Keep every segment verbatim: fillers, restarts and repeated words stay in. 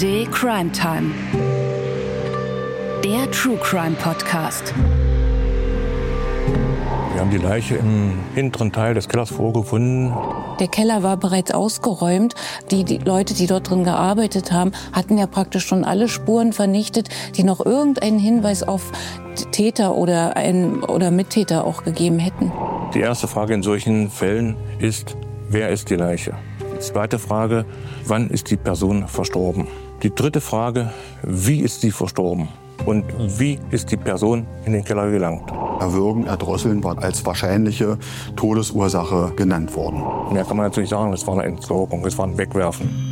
D Crime Time. Der True Crime Podcast. Wir haben die Leiche im hinteren Teil des Kellers vorgefunden. Der Keller war bereits ausgeräumt. Die, die Leute, die dort drin gearbeitet haben, hatten ja praktisch schon alle Spuren vernichtet, die noch irgendeinen Hinweis auf Täter oder, einen, oder Mittäter auch gegeben hätten. Die erste Frage in solchen Fällen ist, wer ist die Leiche? Die zweite Frage, wann ist die Person verstorben? Die dritte Frage, wie ist sie verstorben? Und wie ist die Person in den Keller gelangt? Erwürgen, Erdrosseln war als wahrscheinliche Todesursache genannt worden. Mehr kann man natürlich sagen, es war eine Entsorgung, es war ein Wegwerfen.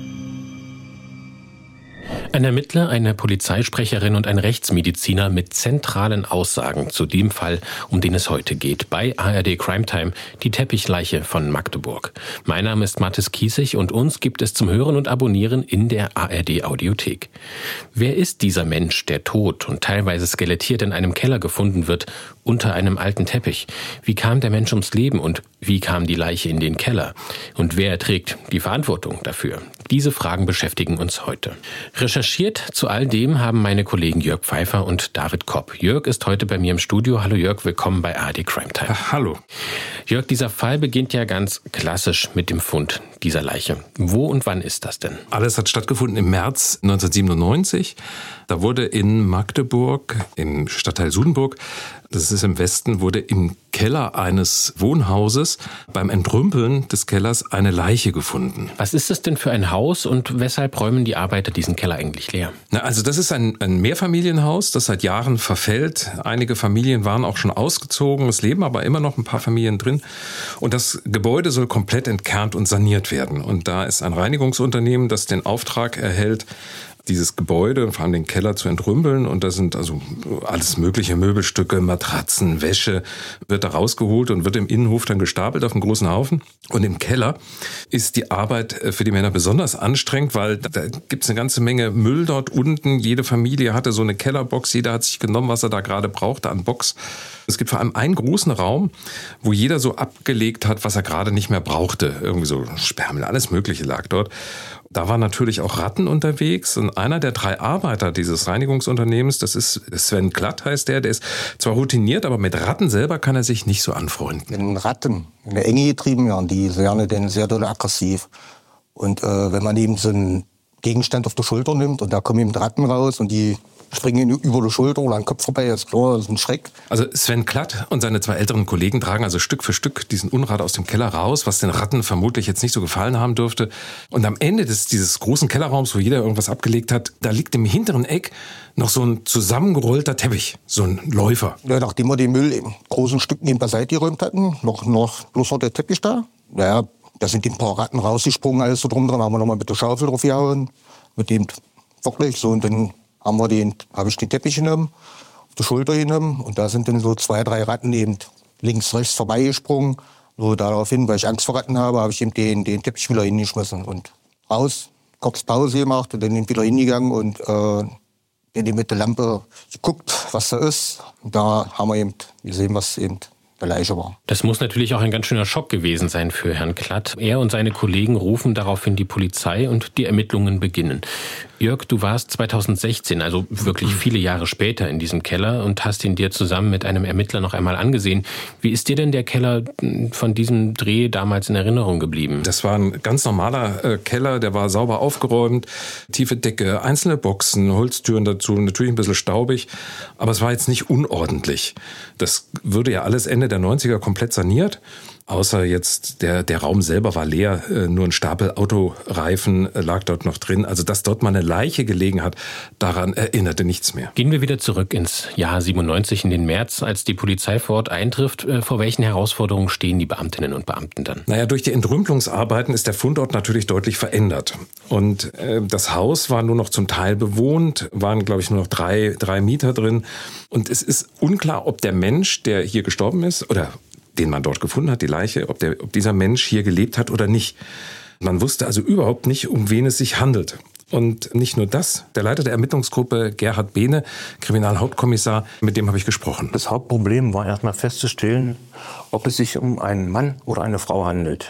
Ein Ermittler, eine Polizeisprecherin und ein Rechtsmediziner mit zentralen Aussagen zu dem Fall, um den es heute geht, bei A R D Crime Time, die Teppichleiche von Magdeburg. Mein Name ist Mathis Kiesig und uns gibt es zum Hören und Abonnieren in der A R D Audiothek. Wer ist dieser Mensch, der tot und teilweise skelettiert in einem Keller gefunden wird, unter einem alten Teppich? Wie kam der Mensch ums Leben und wie kam die Leiche in den Keller? Und wer trägt die Verantwortung dafür? Diese Fragen beschäftigen uns heute. Recherchiert zu all dem haben meine Kollegen Jörg Pfeiffer und David Kopp. Jörg ist heute bei mir im Studio. Hallo Jörg, willkommen bei A R D Crime Time. Ach, hallo. Jörg, dieser Fall beginnt ja ganz klassisch mit dem Fund dieser Leiche. Wo und wann ist das denn? Alles hat stattgefunden im März neunzehnhundertsiebenundneunzig. Da wurde in Magdeburg, im Stadtteil Sudenburg, das ist im Westen, wurde im Keller eines Wohnhauses beim Entrümpeln des Kellers eine Leiche gefunden. Was ist das denn für ein Haus und weshalb räumen die Arbeiter diesen Keller eigentlich leer? Na, also das ist ein, ein Mehrfamilienhaus, das seit Jahren verfällt. Einige Familien waren auch schon ausgezogen, es leben aber immer noch ein paar Familien drin. Und das Gebäude soll komplett entkernt und saniert werden. Und da ist ein Reinigungsunternehmen, das den Auftrag erhält, dieses Gebäude, vor allem den Keller, zu entrümpeln. Und da sind also alles mögliche Möbelstücke, Matratzen, Wäsche, wird da rausgeholt und wird im Innenhof dann gestapelt auf einen großen Haufen. Und im Keller ist die Arbeit für die Männer besonders anstrengend, weil da gibt es eine ganze Menge Müll dort unten. Jede Familie hatte so eine Kellerbox, jeder hat sich genommen, was er da gerade brauchte an Box. Es gibt vor allem einen großen Raum, wo jeder so abgelegt hat, was er gerade nicht mehr brauchte. Irgendwie so Sperrmüll, alles Mögliche lag dort. Da waren natürlich auch Ratten unterwegs und einer der drei Arbeiter dieses Reinigungsunternehmens, das ist Sven Klatt heißt der, der ist zwar routiniert, aber mit Ratten selber kann er sich nicht so anfreunden. Wenn Ratten in der Enge getrieben werden, die werden dann sehr doll aggressiv. Und äh, wenn man eben so einen Gegenstand auf die Schulter nimmt und da kommen eben Ratten raus und die springen über die Schulter oder an den Kopf vorbei, ist klar, das ist ein Schreck. Also Sven Klatt und seine zwei älteren Kollegen tragen also Stück für Stück diesen Unrat aus dem Keller raus, was den Ratten vermutlich jetzt nicht so gefallen haben dürfte. Und am Ende des, dieses großen Kellerraums, wo jeder irgendwas abgelegt hat, da liegt im hinteren Eck noch so ein zusammengerollter Teppich, so ein Läufer. Ja, nachdem wir den Müll in großen Stücken eben beiseite geräumt hatten, noch, noch bloß noch der Teppich da. Ja, da sind ein paar Ratten rausgesprungen, alles so drum dran, haben wir nochmal mit der Schaufel drauf gehauen, mit dem wirklich so und dann haben wir den, habe ich den Teppich genommen, auf die Schulter genommen und da sind dann so zwei, drei Ratten eben links, rechts vorbeigesprungen. So daraufhin, weil ich Angst vor Ratten habe, habe ich eben den, den Teppich wieder hingeschmissen und raus, kurz Pause gemacht und dann wieder hingegangen und äh, in mit der Lampe geguckt, was da ist. Und da haben wir eben gesehen, was eben der Leiche war. Das muss natürlich auch ein ganz schöner Schock gewesen sein für Herrn Klatt. Er und seine Kollegen rufen daraufhin die Polizei und die Ermittlungen beginnen. Jörg, du warst zweitausendsechzehn, also wirklich viele Jahre später in diesem Keller und hast ihn dir zusammen mit einem Ermittler noch einmal angesehen. Wie ist dir denn der Keller von diesem Dreh damals in Erinnerung geblieben? Das war ein ganz normaler äh, Keller, der war sauber aufgeräumt, tiefe Decke, einzelne Boxen, Holztüren dazu, natürlich ein bisschen staubig, aber es war jetzt nicht unordentlich. Das würde ja alles Ende der neunziger komplett saniert. Außer jetzt, der, der Raum selber war leer, nur ein Stapel Autoreifen lag dort noch drin. Also, dass dort mal eine Leiche gelegen hat, daran erinnerte nichts mehr. Gehen wir wieder zurück ins Jahr siebenundneunzig, in den März, als die Polizei vor Ort eintrifft. Vor welchen Herausforderungen stehen die Beamtinnen und Beamten dann? Naja, durch die Entrümpelungsarbeiten ist der Fundort natürlich deutlich verändert. Und äh, das Haus war nur noch zum Teil bewohnt, waren, glaube ich, nur noch drei, drei Mieter drin. Und es ist unklar, ob der Mensch, der hier gestorben ist, oder den man dort gefunden hat, die Leiche, ob, der, ob dieser Mensch hier gelebt hat oder nicht. Man wusste also überhaupt nicht, um wen es sich handelt. Und nicht nur das, der Leiter der Ermittlungsgruppe, Gerhard Behne, Kriminalhauptkommissar, mit dem habe ich gesprochen. Das Hauptproblem war erstmal festzustellen, ob es sich um einen Mann oder eine Frau handelt.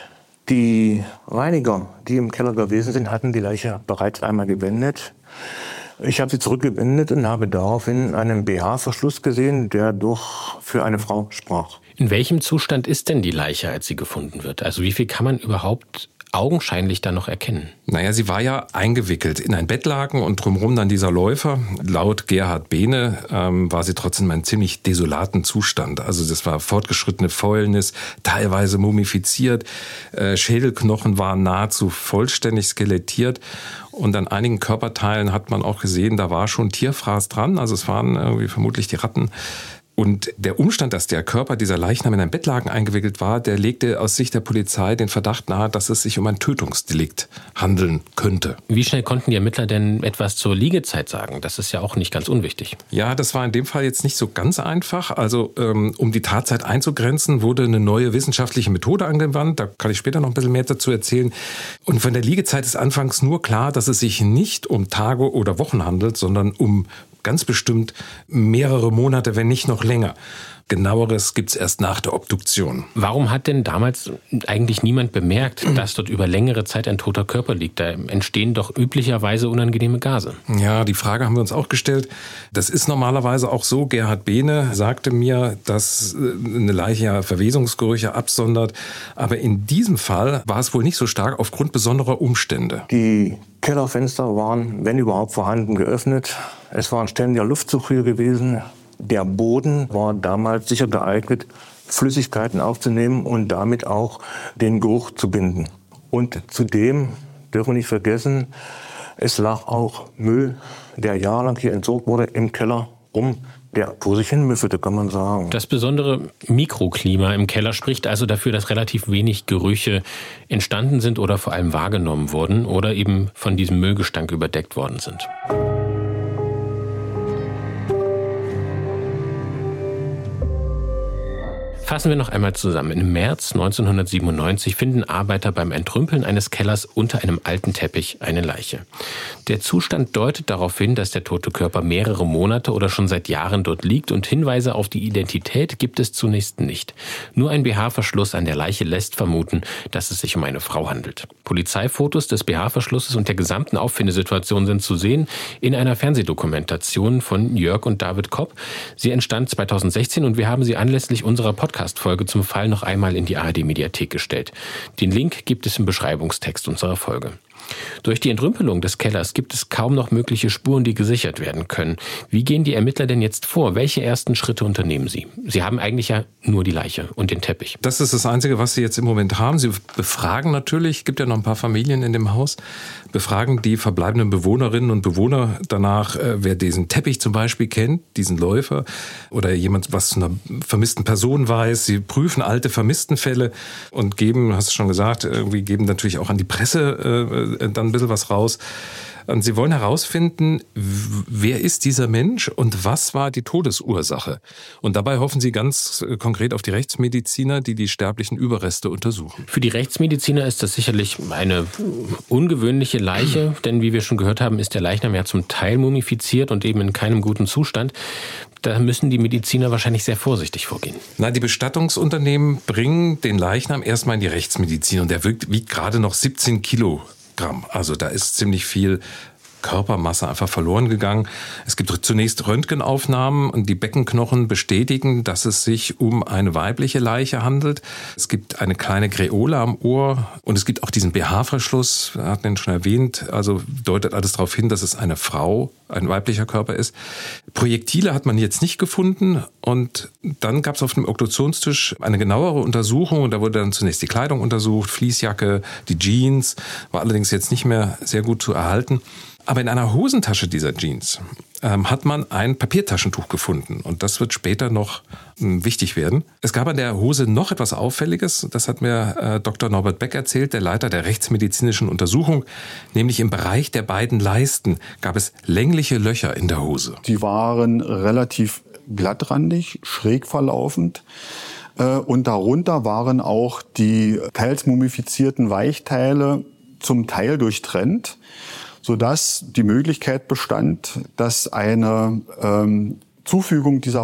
Die Reiniger, die im Keller gewesen sind, hatten die Leiche bereits einmal gewendet. Ich habe sie zurückgewendet und habe daraufhin einen B H-Verschluss gesehen, der doch für eine Frau sprach. In welchem Zustand ist denn die Leiche, als sie gefunden wird? Also wie viel kann man überhaupt augenscheinlich da noch erkennen? Naja, sie war ja eingewickelt in ein Bettlaken und drumherum dann dieser Läufer. Laut Gerhard Behne ähm, war sie trotzdem in einem ziemlich desolaten Zustand. Also das war fortgeschrittene Fäulnis, teilweise mumifiziert. Äh, Schädelknochen waren nahezu vollständig skelettiert. Und an einigen Körperteilen hat man auch gesehen, da war schon Tierfraß dran. Also es waren irgendwie vermutlich die Ratten. Und der Umstand, dass der Körper dieser Leichnam in einen Bettlaken eingewickelt war, der legte aus Sicht der Polizei den Verdacht nahe, dass es sich um ein Tötungsdelikt handeln könnte. Wie schnell konnten die Ermittler denn etwas zur Liegezeit sagen? Das ist ja auch nicht ganz unwichtig. Ja, das war in dem Fall jetzt nicht so ganz einfach. Also ähm, um die Tatzeit einzugrenzen, wurde eine neue wissenschaftliche Methode angewandt. Da kann ich später noch ein bisschen mehr dazu erzählen. Und von der Liegezeit ist anfangs nur klar, dass es sich nicht um Tage oder Wochen handelt, sondern um ganz bestimmt mehrere Monate, wenn nicht noch länger. Genaueres gibt's erst nach der Obduktion. Warum hat denn damals eigentlich niemand bemerkt, dass dort über längere Zeit ein toter Körper liegt? Da entstehen doch üblicherweise unangenehme Gase. Ja, die Frage haben wir uns auch gestellt. Das ist normalerweise auch so. Gerhard Behne sagte mir, dass eine Leiche ja Verwesungsgerüche absondert. Aber in diesem Fall war es wohl nicht so stark aufgrund besonderer Umstände. Die Kellerfenster waren, wenn überhaupt vorhanden, geöffnet. Es war ein ständiger Luftzug hier gewesen. Der Boden war damals sicher geeignet, Flüssigkeiten aufzunehmen und damit auch den Geruch zu binden. Und zudem dürfen wir nicht vergessen, es lag auch Müll, der jahrelang hier entsorgt wurde, im Keller rum, der vor sich hin müffelte, kann man sagen. Das besondere Mikroklima im Keller spricht also dafür, dass relativ wenig Gerüche entstanden sind oder vor allem wahrgenommen wurden oder eben von diesem Müllgestank überdeckt worden sind. Fassen wir noch einmal zusammen. Im März neunzehnhundertsiebenundneunzig finden Arbeiter beim Entrümpeln eines Kellers unter einem alten Teppich eine Leiche. Der Zustand deutet darauf hin, dass der tote Körper mehrere Monate oder schon seit Jahren dort liegt und Hinweise auf die Identität gibt es zunächst nicht. Nur ein B H-Verschluss an der Leiche lässt vermuten, dass es sich um eine Frau handelt. Polizeifotos des B H-Verschlusses und der gesamten Auffindesituation sind zu sehen in einer Fernsehdokumentation von Jörg und David Kopp. Sie entstand zweitausendsechzehn und wir haben sie anlässlich unserer Podcast Folge zum Fall noch einmal in die A R D-Mediathek gestellt. Den Link gibt es im Beschreibungstext unserer Folge. Durch die Entrümpelung des Kellers gibt es kaum noch mögliche Spuren, die gesichert werden können. Wie gehen die Ermittler denn jetzt vor? Welche ersten Schritte unternehmen sie? Sie haben eigentlich ja nur die Leiche und den Teppich. Das ist das Einzige, was sie jetzt im Moment haben. Sie befragen natürlich, gibt ja noch ein paar Familien in dem Haus, befragen die verbleibenden Bewohnerinnen und Bewohner danach, wer diesen Teppich zum Beispiel kennt, diesen Läufer, oder jemand, was zu einer vermissten Person weiß. Sie prüfen alte Vermisstenfälle und geben, hast du schon gesagt, irgendwie geben natürlich auch an die Presse äh, dann ein bisschen was raus. Und sie wollen herausfinden, wer ist dieser Mensch und was war die Todesursache. Und dabei hoffen sie ganz konkret auf die Rechtsmediziner, die die sterblichen Überreste untersuchen. Für die Rechtsmediziner ist das sicherlich eine ungewöhnliche Leiche, denn wie wir schon gehört haben, ist der Leichnam ja zum Teil mumifiziert und eben in keinem guten Zustand. Da müssen die Mediziner wahrscheinlich sehr vorsichtig vorgehen. Na, die Bestattungsunternehmen bringen den Leichnam erstmal in die Rechtsmedizin und der wiegt, wiegt gerade noch siebzehn Kilo. Also da ist ziemlich viel Körpermasse einfach verloren gegangen. Es gibt zunächst Röntgenaufnahmen und die Beckenknochen bestätigen, dass es sich um eine weibliche Leiche handelt. Es gibt eine kleine Kreole am Ohr und es gibt auch diesen B H-Verschluss, wir hatten ihn schon erwähnt, also deutet alles darauf hin, dass es eine Frau, ein weiblicher Körper ist. Projektile hat man jetzt nicht gefunden und dann gab es auf dem Obduktionstisch eine genauere Untersuchung und da wurde dann zunächst die Kleidung untersucht, Fließjacke, die Jeans, war allerdings jetzt nicht mehr sehr gut zu erhalten. Aber in einer Hosentasche dieser Jeans ähm, hat man ein Papiertaschentuch gefunden. Und das wird später noch ähm, wichtig werden. Es gab an der Hose noch etwas Auffälliges. Das hat mir äh, Doktor Norbert Beck erzählt, der Leiter der rechtsmedizinischen Untersuchung. Nämlich im Bereich der beiden Leisten gab es längliche Löcher in der Hose. Die waren relativ glattrandig, schräg verlaufend. Äh, und darunter waren auch die teils mumifizierten Weichteile zum Teil durchtrennt, sodass die Möglichkeit bestand, dass eine ähm, Zufügung dieser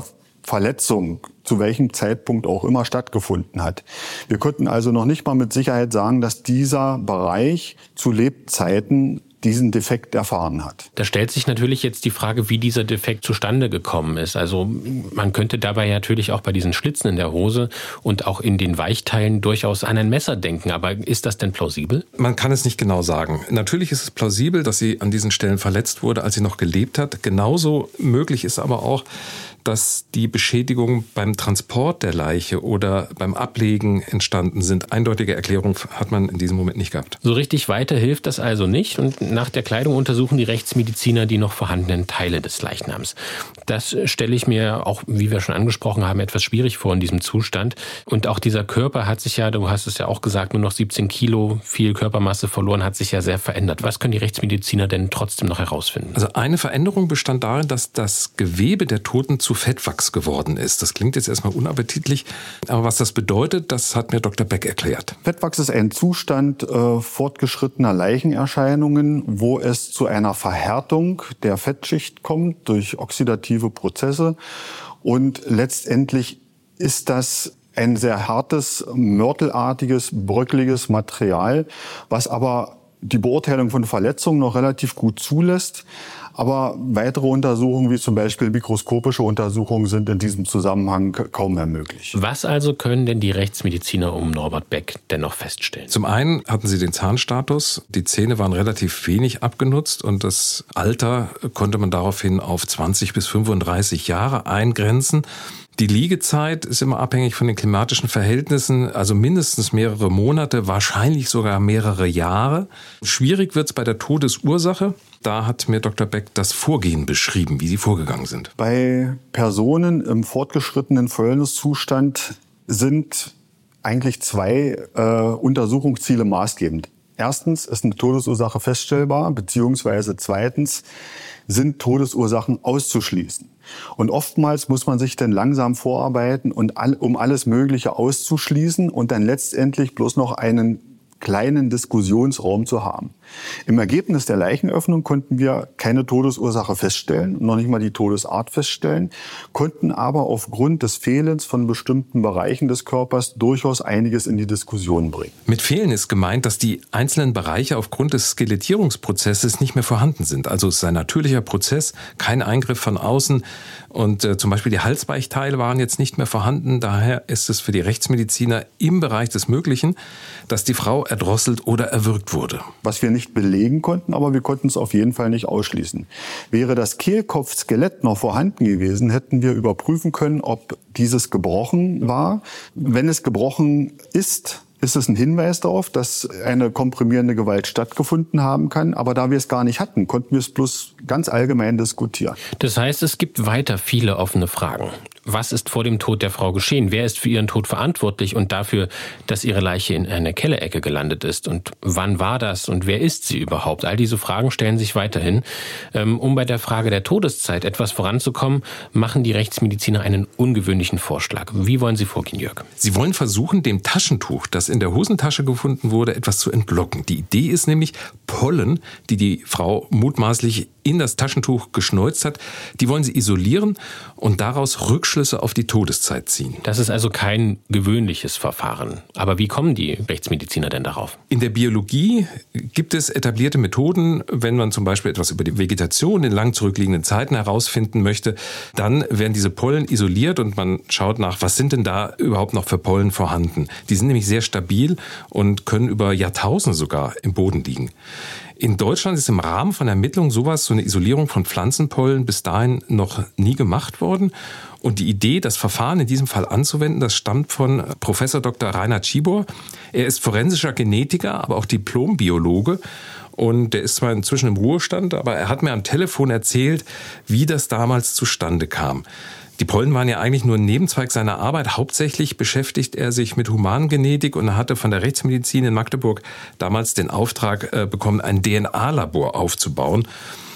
Verletzung zu welchem Zeitpunkt auch immer stattgefunden hat. Wir konnten also noch nicht mal mit Sicherheit sagen, dass dieser Bereich zu Lebzeiten diesen Defekt erfahren hat. Da stellt sich natürlich jetzt die Frage, wie dieser Defekt zustande gekommen ist. Also man könnte dabei natürlich auch bei diesen Schlitzen in der Hose und auch in den Weichteilen durchaus an ein Messer denken. Aber ist das denn plausibel? Man kann es nicht genau sagen. Natürlich ist es plausibel, dass sie an diesen Stellen verletzt wurde, als sie noch gelebt hat. Genauso möglich ist aber auch, dass die Beschädigungen beim Transport der Leiche oder beim Ablegen entstanden sind. Eindeutige Erklärung hat man in diesem Moment nicht gehabt. So richtig weiter hilft das also nicht. Und nach der Kleidung untersuchen die Rechtsmediziner die noch vorhandenen Teile des Leichnams. Das stelle ich mir auch, wie wir schon angesprochen haben, etwas schwierig vor in diesem Zustand. Und auch dieser Körper hat sich ja, du hast es ja auch gesagt, nur noch siebzehn Kilo, viel Körpermasse verloren, hat sich ja sehr verändert. Was können die Rechtsmediziner denn trotzdem noch herausfinden? Also eine Veränderung bestand darin, dass das Gewebe der Toten zu Fettwachs geworden ist. Das klingt jetzt erstmal unappetitlich, aber was das bedeutet, das hat mir Doktor Beck erklärt. Fettwachs ist ein Zustand äh, fortgeschrittener Leichenerscheinungen, wo es zu einer Verhärtung der Fettschicht kommt durch oxidative Prozesse. Und letztendlich ist das ein sehr hartes, mörtelartiges, bröckliges Material, was aber die Beurteilung von Verletzungen noch relativ gut zulässt. Aber weitere Untersuchungen, wie zum Beispiel mikroskopische Untersuchungen, sind in diesem Zusammenhang kaum mehr möglich. Was also können denn die Rechtsmediziner um Norbert Beck dennoch feststellen? Zum einen hatten sie den Zahnstatus. Die Zähne waren relativ wenig abgenutzt und das Alter konnte man daraufhin auf zwanzig bis fünfunddreißig Jahre eingrenzen. Die Liegezeit ist immer abhängig von den klimatischen Verhältnissen, also mindestens mehrere Monate, wahrscheinlich sogar mehrere Jahre. Schwierig wird es bei der Todesursache. Da hat mir Doktor Beck das Vorgehen beschrieben, wie sie vorgegangen sind. Bei Personen im fortgeschrittenen Fäulniszustand sind eigentlich zwei äh, Untersuchungsziele maßgebend. Erstens ist eine Todesursache feststellbar, beziehungsweise zweitens sind Todesursachen auszuschließen. Und oftmals muss man sich dann langsam vorarbeiten, und all, um alles Mögliche auszuschließen und dann letztendlich bloß noch einen kleinen Diskussionsraum zu haben. Im Ergebnis der Leichenöffnung konnten wir keine Todesursache feststellen, noch nicht mal die Todesart feststellen, konnten aber aufgrund des Fehlens von bestimmten Bereichen des Körpers durchaus einiges in die Diskussion bringen. Mit Fehlen ist gemeint, dass die einzelnen Bereiche aufgrund des Skelettierungsprozesses nicht mehr vorhanden sind. Also es ist ein natürlicher Prozess, kein Eingriff von außen. Und äh, zum Beispiel die Halsweichteile waren jetzt nicht mehr vorhanden. Daher ist es für die Rechtsmediziner im Bereich des Möglichen, dass die Frau erdrosselt oder erwürgt wurde. Was wir nicht belegen konnten, aber wir konnten es auf jeden Fall nicht ausschließen. Wäre das Kehlkopfskelett noch vorhanden gewesen, hätten wir überprüfen können, ob dieses gebrochen war. Wenn es gebrochen ist, ist es ein Hinweis darauf, dass eine komprimierende Gewalt stattgefunden haben kann. Aber da wir es gar nicht hatten, konnten wir es bloß ganz allgemein diskutieren. Das heißt, es gibt weiter viele offene Fragen. Was ist vor dem Tod der Frau geschehen? Wer ist für ihren Tod verantwortlich und dafür, dass ihre Leiche in einer Kellerecke gelandet ist? Und wann war das? Und wer ist sie überhaupt? All diese Fragen stellen sich weiterhin. Um bei der Frage der Todeszeit etwas voranzukommen, machen die Rechtsmediziner einen ungewöhnlichen Vorschlag. Wie wollen Sie vorgehen, Jörg? Sie wollen versuchen, dem Taschentuch, das in der Hosentasche gefunden wurde, etwas zu entlocken. Die Idee ist nämlich, Pollen, die die Frau mutmaßlich in das Taschentuch geschneuzt hat, die wollen sie isolieren und daraus Rückschlüsse auf die Todeszeit ziehen. Das ist also kein gewöhnliches Verfahren. Aber wie kommen die Rechtsmediziner denn darauf? In der Biologie gibt es etablierte Methoden. Wenn man zum Beispiel etwas über die Vegetation in lang zurückliegenden Zeiten herausfinden möchte, dann werden diese Pollen isoliert und man schaut nach, was sind denn da überhaupt noch für Pollen vorhanden. Die sind nämlich sehr stabil und können über Jahrtausende sogar im Boden liegen. In Deutschland ist im Rahmen von Ermittlungen sowas, so eine Isolierung von Pflanzenpollen, bis dahin noch nie gemacht worden. Und die Idee, das Verfahren in diesem Fall anzuwenden, das stammt von Professor Doktor Rainer Tschibor. Er ist forensischer Genetiker, aber auch Diplombiologe. Und der ist zwar inzwischen im Ruhestand, aber er hat mir am Telefon erzählt, wie das damals zustande kam. Die Pollen waren ja eigentlich nur ein Nebenzweig seiner Arbeit. Hauptsächlich beschäftigt er sich mit Humangenetik und hatte von der Rechtsmedizin in Magdeburg damals den Auftrag äh, bekommen, ein D N A-Labor aufzubauen.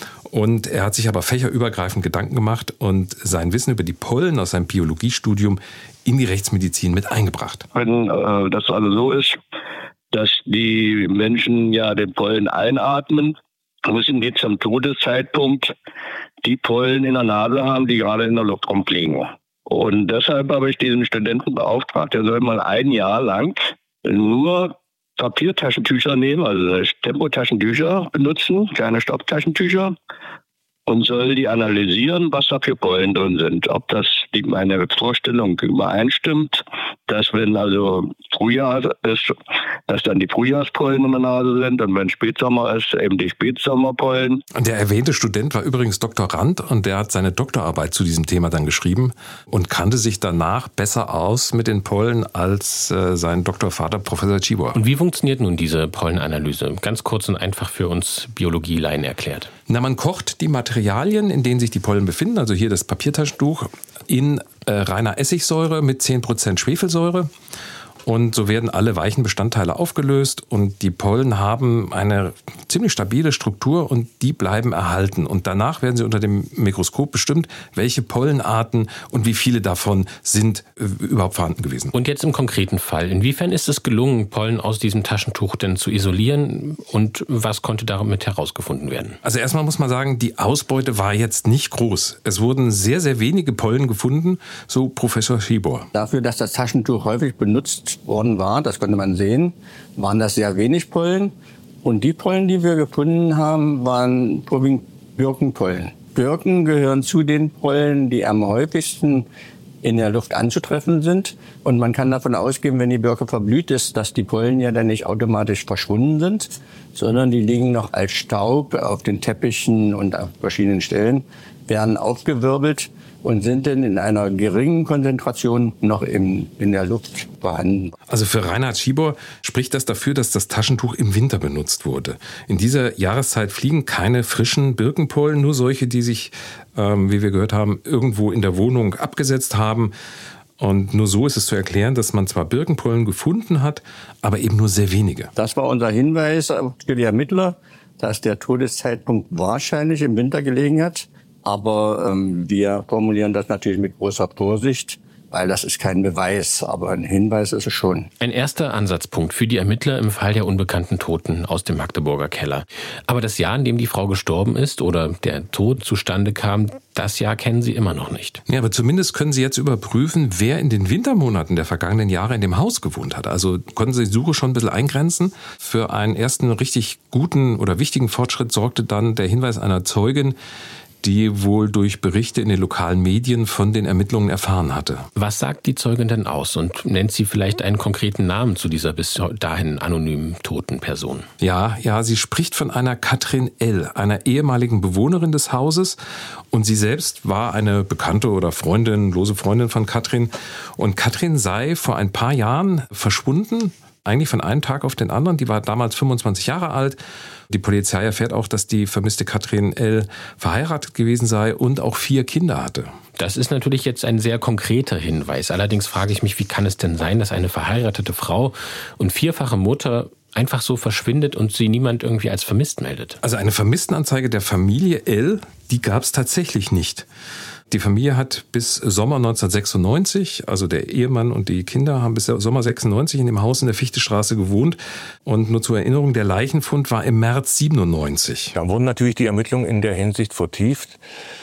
Und er hat sich aber fächerübergreifend Gedanken gemacht und sein Wissen über die Pollen aus seinem Biologiestudium in die Rechtsmedizin mit eingebracht. Wenn äh, das also so ist, dass die Menschen ja den Pollen einatmen, müssen die zum Todeszeitpunkt die Pollen in der Nase haben, die gerade in der Luft rumfliegen. Und deshalb habe ich diesen Studenten beauftragt, der soll mal ein Jahr lang nur Papiertaschentücher nehmen, also Tempotaschentücher benutzen, kleine Stofftaschentücher, und soll die analysieren, was da für Pollen drin sind. Ob das meine Vorstellung übereinstimmt, dass wenn also Frühjahr ist, dass dann die Frühjahrspollen in der Nase sind, und wenn Spätsommer ist, eben die Spätsommerpollen. Der erwähnte Student war übrigens Doktorand und der hat seine Doktorarbeit zu diesem Thema dann geschrieben und kannte sich danach besser aus mit den Pollen als äh, sein Doktorvater Professor Tschibor. Und wie funktioniert nun diese Pollenanalyse? Ganz kurz und einfach für uns Biologielaien erklärt. Na, man kocht die Materialien, in denen sich die Pollen befinden, also hier das Papiertaschentuch, in äh, reiner Essigsäure mit zehn Prozent Schwefelsäure. Und so werden alle weichen Bestandteile aufgelöst und die Pollen haben eine ziemlich stabile Struktur und die bleiben erhalten. Und danach werden sie unter dem Mikroskop bestimmt, welche Pollenarten und wie viele davon sind äh, überhaupt vorhanden gewesen. Und jetzt im konkreten Fall, inwiefern ist es gelungen, Pollen aus diesem Taschentuch denn zu isolieren und was konnte damit herausgefunden werden? Also erstmal muss man sagen, die Ausbeute war jetzt nicht groß. Es wurden sehr, sehr wenige Pollen gefunden, so Professor Tschibor. Dafür, dass das Taschentuch häufig benutzt worden war, das konnte man sehen, waren das sehr wenig Pollen. Und die Pollen, die wir gefunden haben, waren vorwiegend Birkenpollen. Birken gehören zu den Pollen, die am häufigsten in der Luft anzutreffen sind. Und man kann davon ausgehen, wenn die Birke verblüht ist, dass die Pollen ja dann nicht automatisch verschwunden sind, sondern die liegen noch als Staub auf den Teppichen und auf verschiedenen Stellen, werden aufgewirbelt und sind dann in einer geringen Konzentration noch im, in der Luft vorhanden. Also für Reinhard Tschibor spricht das dafür, dass das Taschentuch im Winter benutzt wurde. In dieser Jahreszeit fliegen keine frischen Birkenpollen, nur solche, die sich, ähm, wie wir gehört haben, irgendwo in der Wohnung abgesetzt haben. Und nur so ist es zu erklären, dass man zwar Birkenpollen gefunden hat, aber eben nur sehr wenige. Das war unser Hinweis für die Ermittler, dass der Todeszeitpunkt wahrscheinlich im Winter gelegen hat. Aber ähm, wir formulieren das natürlich mit großer Vorsicht, weil das ist kein Beweis, aber ein Hinweis ist es schon. Ein erster Ansatzpunkt für die Ermittler im Fall der unbekannten Toten aus dem Magdeburger Keller. Aber das Jahr, in dem die Frau gestorben ist oder der Tod zustande kam, das Jahr kennen Sie immer noch nicht. Ja, aber zumindest können Sie jetzt überprüfen, wer in den Wintermonaten der vergangenen Jahre in dem Haus gewohnt hat. Also konnten Sie die Suche schon ein bisschen eingrenzen. Für einen ersten richtig guten oder wichtigen Fortschritt sorgte dann der Hinweis einer Zeugin, die wohl durch Berichte in den lokalen Medien von den Ermittlungen erfahren hatte. Was sagt die Zeugin denn aus und nennt sie vielleicht einen konkreten Namen zu dieser bis dahin anonymen toten Person? Ja, ja, sie spricht von einer Katrin L., einer ehemaligen Bewohnerin des Hauses, und sie selbst war eine Bekannte oder Freundin, lose Freundin von Katrin, und Katrin sei vor ein paar Jahren verschwunden, eigentlich von einem Tag auf den anderen. Die war damals fünfundzwanzig Jahre alt. Die Polizei erfährt auch, dass die vermisste Katrin L. verheiratet gewesen sei und auch vier Kinder hatte. Das ist natürlich jetzt ein sehr konkreter Hinweis. Allerdings frage ich mich, wie kann es denn sein, dass eine verheiratete Frau und vierfache Mutter einfach so verschwindet und sie niemand irgendwie als vermisst meldet? Also eine Vermisstenanzeige der Familie L., die gab es tatsächlich nicht. Die Familie hat bis Sommer neunzehnhundertsechsundneunzig, also der Ehemann und die Kinder haben bis Sommer sechsundneunzig in dem Haus in der Fichtestraße gewohnt. Und nur zur Erinnerung, der Leichenfund war im März siebenundneunzig. Da wurden natürlich die Ermittlungen in der Hinsicht vertieft.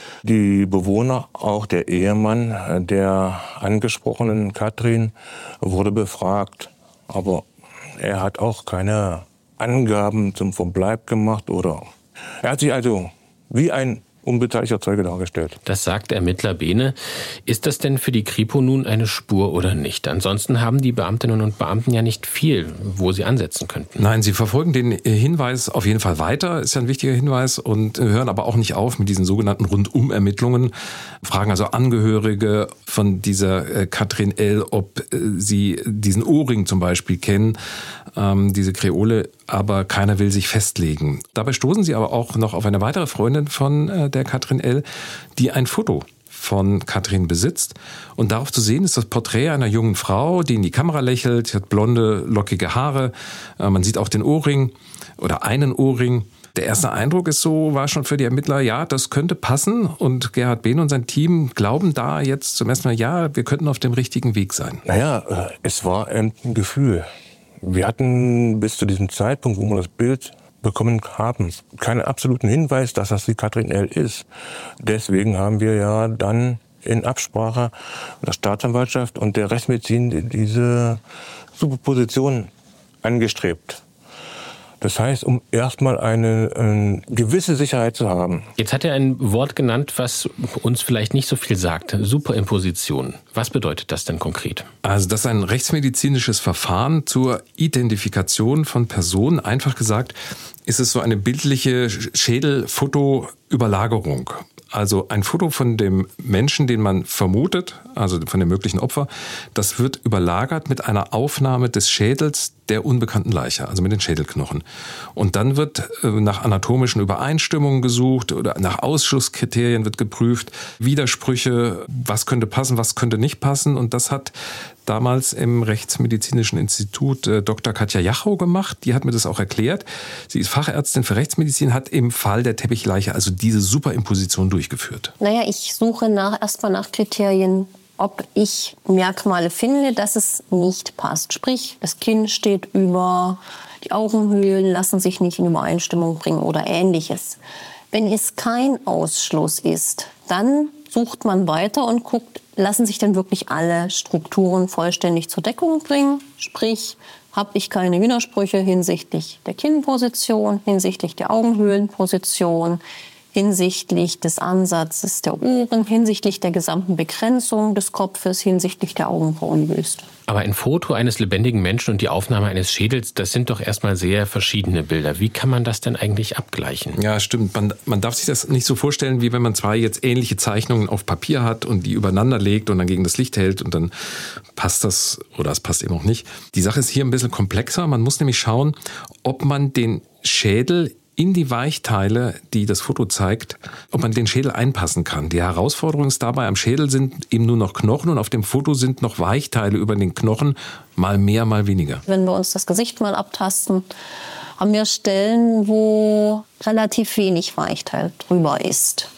Die Bewohner, auch der Ehemann der angesprochenen Katrin, wurde befragt. Aber er hat auch keine Angaben zum Verbleib gemacht oder er hat sich also wie ein unbeteiligter Zeuge dargestellt. Das sagt Ermittler Behne. Ist das denn für die Kripo nun eine Spur oder nicht? Ansonsten haben die Beamtinnen und Beamten ja nicht viel, wo sie ansetzen könnten. Nein, sie verfolgen den Hinweis auf jeden Fall weiter, ist ja ein wichtiger Hinweis, und hören aber auch nicht auf mit diesen sogenannten Rundum-Ermittlungen. Fragen also Angehörige von dieser Katrin L., ob sie diesen Ohrring zum Beispiel kennen, ähm, diese Kreole, aber keiner will sich festlegen. Dabei stoßen sie aber auch noch auf eine weitere Freundin von äh, der Katrin L., die ein Foto von Katrin besitzt. Und darauf zu sehen ist das Porträt einer jungen Frau, die in die Kamera lächelt, hat blonde, lockige Haare. Äh, man sieht auch den Ohrring oder einen Ohrring. Der erste Eindruck ist so, war schon für die Ermittler, ja, das könnte passen. Und Gerhard Behne und sein Team glauben da jetzt zum ersten Mal, ja, wir könnten auf dem richtigen Weg sein. Naja, es war ein Gefühl. Wir hatten bis zu diesem Zeitpunkt, wo wir das Bild bekommen haben, keinen absoluten Hinweis, dass das die Katrin L. ist. Deswegen haben wir ja dann in Absprache der Staatsanwaltschaft und der Rechtsmedizin diese Superposition angestrebt. Das heißt, um erstmal eine, eine gewisse Sicherheit zu haben. Jetzt hat er ein Wort genannt, was uns vielleicht nicht so viel sagt. Superimposition. Was bedeutet das denn konkret? Also das ist ein rechtsmedizinisches Verfahren zur Identifikation von Personen. Einfach gesagt ist es so eine bildliche Schädelfotoüberlagerung. Also ein Foto von dem Menschen, den man vermutet, also von dem möglichen Opfer, das wird überlagert mit einer Aufnahme des Schädels der unbekannten Leiche, also mit den Schädelknochen. Und dann wird nach anatomischen Übereinstimmungen gesucht oder nach Ausschlusskriterien wird geprüft, Widersprüche, was könnte passen, was könnte nicht passen. Und das hat damals im Rechtsmedizinischen Institut äh, Doktor Katja Jachau gemacht. Die hat mir das auch erklärt. Sie ist Fachärztin für Rechtsmedizin, hat im Fall der Teppichleiche also diese Superimposition durchgeführt. Naja, ich suche nach, erstmal nach Kriterien, ob ich Merkmale finde, dass es nicht passt. Sprich, das Kinn steht über, die Augenhöhlen lassen sich nicht in Übereinstimmung bringen oder Ähnliches. Wenn es kein Ausschluss ist, dann sucht man weiter und guckt, lassen sich denn wirklich alle Strukturen vollständig zur Deckung bringen? Sprich, habe ich keine Widersprüche hinsichtlich der Kinnposition, hinsichtlich der Augenhöhlenposition, hinsichtlich des Ansatzes der Ohren, hinsichtlich der gesamten Begrenzung des Kopfes, hinsichtlich der Augenbrauenwüste. Aber ein Foto eines lebendigen Menschen und die Aufnahme eines Schädels, das sind doch erstmal sehr verschiedene Bilder. Wie kann man das denn eigentlich abgleichen? Ja, stimmt. Man, man darf sich das nicht so vorstellen, wie wenn man zwei jetzt ähnliche Zeichnungen auf Papier hat und die übereinander legt und dann gegen das Licht hält und dann passt das oder es passt eben auch nicht. Die Sache ist hier ein bisschen komplexer. Man muss nämlich schauen, ob man den Schädel in die Weichteile, die das Foto zeigt, ob man den Schädel einpassen kann. Die Herausforderung ist dabei, am Schädel sind eben nur noch Knochen und auf dem Foto sind noch Weichteile über den Knochen, mal mehr, mal weniger. Wenn wir uns das Gesicht mal abtasten, haben wir Stellen, wo relativ wenig Weichteil drüber ist.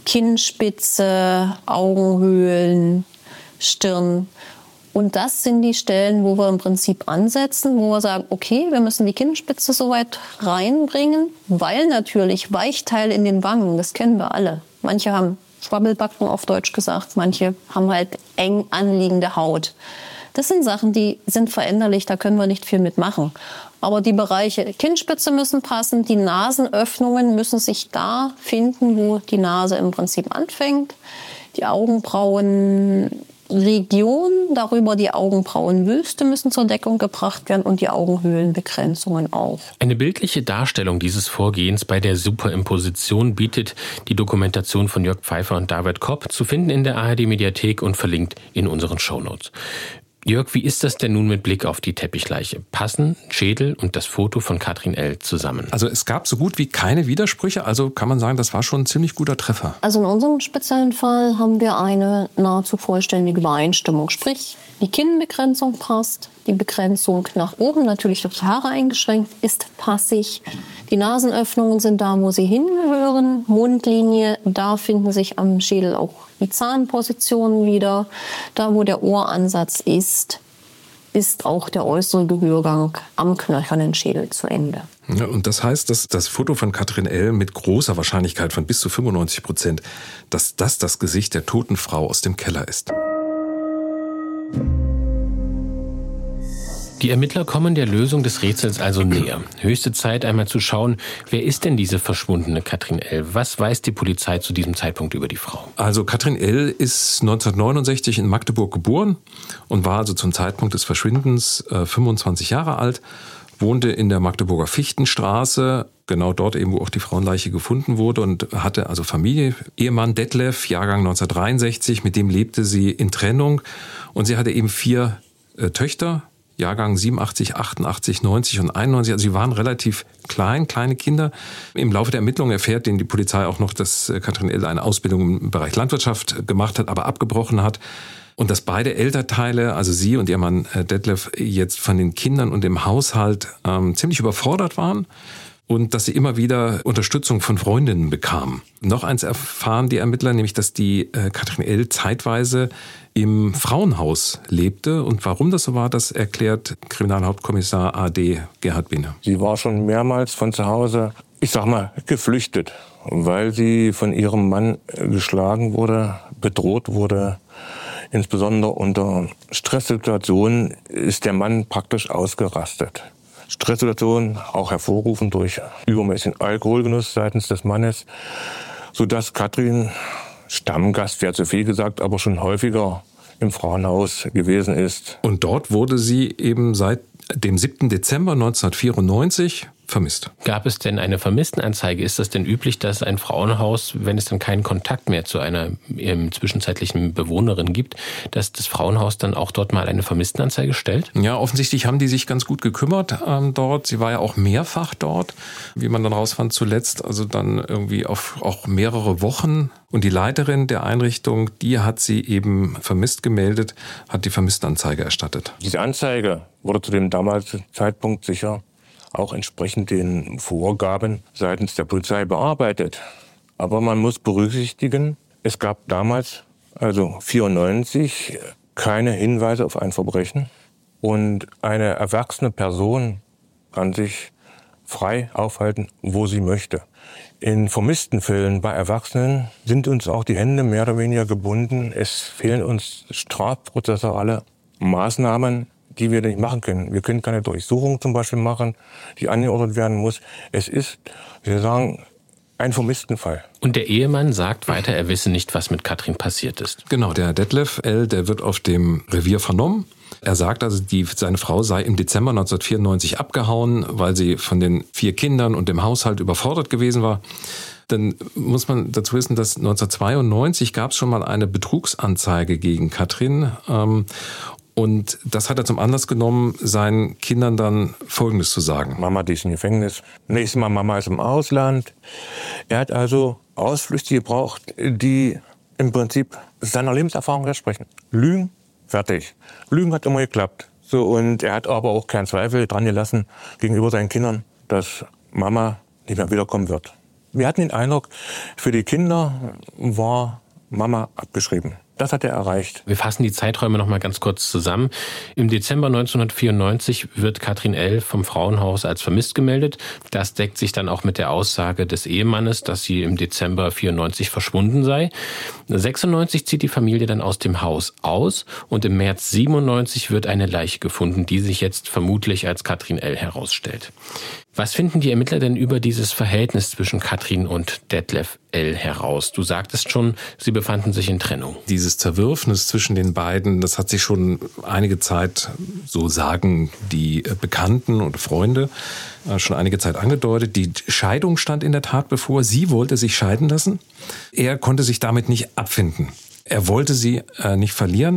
Kinnspitze, Augenhöhlen, Stirn. Und das sind die Stellen, wo wir im Prinzip ansetzen, wo wir sagen, okay, wir müssen die Kinnspitze so weit reinbringen, weil natürlich Weichteile in den Wangen, das kennen wir alle. Manche haben Schwabbelbacken auf Deutsch gesagt, manche haben halt eng anliegende Haut. Das sind Sachen, die sind veränderlich, da können wir nicht viel mitmachen. Aber die Bereiche Kinnspitze müssen passen, die Nasenöffnungen müssen sich da finden, wo die Nase im Prinzip anfängt. Die Augenbrauen Region, darüber die Augenbrauenwüste müssen zur Deckung gebracht werden und die Augenhöhlenbegrenzungen auch. Eine bildliche Darstellung dieses Vorgehens bei der Superimposition bietet die Dokumentation von Jörg Pfeiffer und David Kopp, zu finden in der A R D-Mediathek und verlinkt in unseren Shownotes. Jörg, wie ist das denn nun mit Blick auf die Teppichleiche? Passen Schädel und das Foto von Katrin L. zusammen? Also es gab so gut wie keine Widersprüche, also kann man sagen, das war schon ein ziemlich guter Treffer. Also in unserem speziellen Fall haben wir eine nahezu vollständige Übereinstimmung. Sprich, die Kinnbegrenzung passt, die Begrenzung nach oben, natürlich durch die Haare eingeschränkt, ist passig. Die Nasenöffnungen sind da, wo sie hingehören. Mundlinie, da finden sich am Schädel auch die Zahnpositionen wieder. Da, wo der Ohransatz ist, ist auch der äußere Gehörgang am knöchernen Schädel zu Ende. Ja, und das heißt, dass das Foto von Katrin L. mit großer Wahrscheinlichkeit von bis zu fünfundneunzig Prozent, dass das das Gesicht der toten Frau aus dem Keller ist. Die Ermittler kommen der Lösung des Rätsels also näher. Höchste Zeit, einmal zu schauen, wer ist denn diese verschwundene Katrin L.? Was weiß die Polizei zu diesem Zeitpunkt über die Frau? Also Katrin L. ist neunzehnhundertneunundsechzig in Magdeburg geboren und war also zum Zeitpunkt des Verschwindens äh, fünfundzwanzig Jahre alt, wohnte in der Magdeburger Fichtenstraße, genau dort eben, wo auch die Frauenleiche gefunden wurde, und hatte also Familie. Ehemann Detlef, Jahrgang neunzehnhundertdreiundsechzig, mit dem lebte sie in Trennung und sie hatte eben vier äh, Töchter, Jahrgang siebenundachtzig, achtundachtzig, neunzig und einundneunzig. Also sie waren relativ klein, kleine Kinder. Im Laufe der Ermittlungen erfährt denen die Polizei auch noch, dass Katrin L. eine Ausbildung im Bereich Landwirtschaft gemacht hat, aber abgebrochen hat. Und dass beide Elternteile, also sie und ihr Mann Detlef, jetzt von den Kindern und dem Haushalt ähm, ziemlich überfordert waren. Und dass sie immer wieder Unterstützung von Freundinnen bekamen. Noch eins erfahren die Ermittler, nämlich dass die äh, Katrin L. zeitweise im Frauenhaus lebte. Und warum das so war, das erklärt Kriminalhauptkommissar A D Gerhard Biener. Sie war schon mehrmals von zu Hause ich sag mal, geflüchtet, weil sie von ihrem Mann geschlagen wurde, bedroht wurde. Insbesondere unter Stresssituationen ist der Mann praktisch ausgerastet. Stresssituationen auch hervorgerufen durch übermäßigen Alkoholgenuss seitens des Mannes, sodass Katrin Stammgast, wäre zu viel gesagt, aber schon häufiger im Frauenhaus gewesen ist. Und dort wurde sie eben seit dem siebten Dezember neunzehnhundertvierundneunzig vermisst. Gab es denn eine Vermisstenanzeige? Ist das denn üblich, dass ein Frauenhaus, wenn es dann keinen Kontakt mehr zu einer ähm, zwischenzeitlichen Bewohnerin gibt, dass das Frauenhaus dann auch dort mal eine Vermisstenanzeige stellt? Ja, offensichtlich haben die sich ganz gut gekümmert ähm, dort. Sie war ja auch mehrfach dort, wie man dann rausfand zuletzt, also dann irgendwie auf auch mehrere Wochen. Und die Leiterin der Einrichtung, die hat sie eben vermisst gemeldet, hat die Vermisstenanzeige erstattet. Diese Anzeige wurde zu dem damaligen Zeitpunkt sicher auch entsprechend den Vorgaben seitens der Polizei bearbeitet. Aber man muss berücksichtigen, es gab damals, also vierundneunzig, keine Hinweise auf ein Verbrechen. Und eine erwachsene Person kann sich frei aufhalten, wo sie möchte. In vermissten Fällen bei Erwachsenen sind uns auch die Hände mehr oder weniger gebunden. Es fehlen uns strafprozessuale Maßnahmen, die wir nicht machen können. Wir können keine Durchsuchung zum Beispiel machen, die angeordnet werden muss. Es ist, wir sagen, ein vermissten Fall. Und der Ehemann sagt weiter, er wisse nicht, was mit Katrin passiert ist. Genau, der Detlef L., der wird auf dem Revier vernommen. Er sagt also, die, seine Frau sei im Dezember neunzehnhundertvierundneunzig abgehauen, weil sie von den vier Kindern und dem Haushalt überfordert gewesen war. Dann muss man dazu wissen, dass neunzehnhundertzweiundneunzig gab es schon mal eine Betrugsanzeige gegen Katrin. Ähm, Und das hat er zum Anlass genommen, seinen Kindern dann Folgendes zu sagen. Mama, die ist im Gefängnis. Nächstes Mal, Mama ist im Ausland. Er hat also Ausflüchte gebraucht, die im Prinzip seiner Lebenserfahrung widersprechen. Lügen, fertig. Lügen hat immer geklappt. So, und er hat aber auch keinen Zweifel dran gelassen gegenüber seinen Kindern, dass Mama nicht mehr wiederkommen wird. Wir hatten den Eindruck, für die Kinder war Mama abgeschrieben. Das hat er erreicht. Wir fassen die Zeiträume noch mal ganz kurz zusammen. Im Dezember neunzehnhundertvierundneunzig wird Katrin L. vom Frauenhaus als vermisst gemeldet. Das deckt sich dann auch mit der Aussage des Ehemannes, dass sie im Dezember vierundneunzig verschwunden sei. sechsundneunzig zieht die Familie dann aus dem Haus aus und im März siebenundneunzig wird eine Leiche gefunden, die sich jetzt vermutlich als Katrin L. herausstellt. Was finden die Ermittler denn über dieses Verhältnis zwischen Katrin und Detlef L. heraus? Du sagtest schon, sie befanden sich in Trennung. Dieses Zerwürfnis zwischen den beiden, das hat sich schon einige Zeit, so sagen die Bekannten und Freunde, schon einige Zeit angedeutet. Die Scheidung stand in der Tat bevor. Sie wollte sich scheiden lassen. Er konnte sich damit nicht abfinden. Er wollte sie äh, nicht verlieren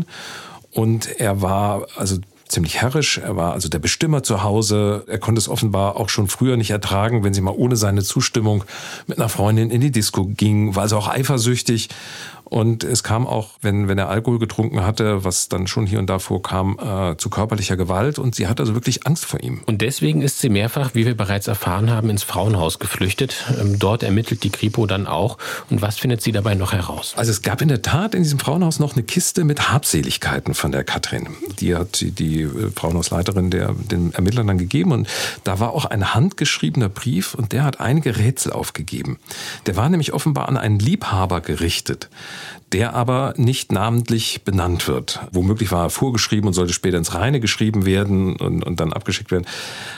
und er war also ziemlich herrisch. Er war also der Bestimmer zu Hause. Er konnte es offenbar auch schon früher nicht ertragen, wenn sie mal ohne seine Zustimmung mit einer Freundin in die Disco ging. War also auch eifersüchtig. Und es kam auch, wenn, wenn er Alkohol getrunken hatte, was dann schon hier und da vorkam, äh, zu körperlicher Gewalt. Und sie hatte also wirklich Angst vor ihm. Und deswegen ist sie mehrfach, wie wir bereits erfahren haben, ins Frauenhaus geflüchtet. Ähm, dort ermittelt die Kripo dann auch. Und was findet sie dabei noch heraus? Also es gab in der Tat in diesem Frauenhaus noch eine Kiste mit Habseligkeiten von der Katrin. Die hat die, die Frauenhausleiterin der, den Ermittlern dann gegeben. Und da war auch ein handgeschriebener Brief und der hat einige Rätsel aufgegeben. Der war nämlich offenbar an einen Liebhaber gerichtet, der aber nicht namentlich benannt wird. Womöglich war er vorgeschrieben und sollte später ins Reine geschrieben werden und, und dann abgeschickt werden.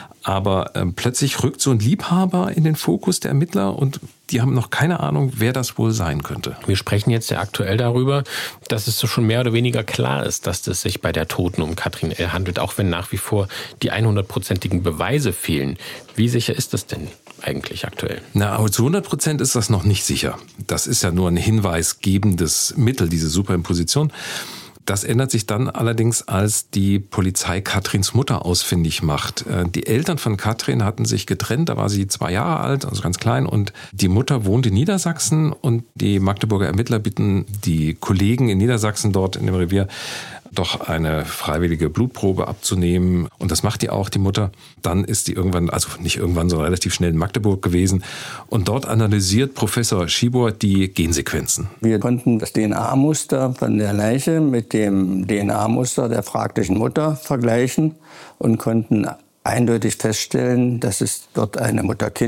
Aber ähm, plötzlich rückt so ein Liebhaber in den Fokus der Ermittler und die haben noch keine Ahnung, wer das wohl sein könnte. Wir sprechen jetzt ja aktuell darüber, dass es schon mehr oder weniger klar ist, dass es sich bei der Toten um Katrin L. handelt, auch wenn nach wie vor die hundertprozentigen Beweise fehlen. Wie sicher ist das denn eigentlich aktuell? Na, aber zu hundert Prozent ist das noch nicht sicher. Das ist ja nur ein hinweisgebendes Mittel, diese Superimposition. Das ändert sich dann allerdings, als die Polizei Katrins Mutter ausfindig macht. Die Eltern von Katrin hatten sich getrennt, da war sie zwei Jahre alt, also ganz klein, und die Mutter wohnt in Niedersachsen und die Magdeburger Ermittler bitten die Kollegen in Niedersachsen dort in dem Revier, doch eine freiwillige Blutprobe abzunehmen. Und das macht die auch, die Mutter. Dann ist die irgendwann, also nicht irgendwann, sondern relativ schnell in Magdeburg gewesen. Und dort analysiert Professor Schibor die Gensequenzen. Wir konnten das D N A-Muster von der Leiche mit dem D N A-Muster der fraglichen Mutter vergleichen und konnten eindeutig feststellen, dass es dort eine Mutter-Kind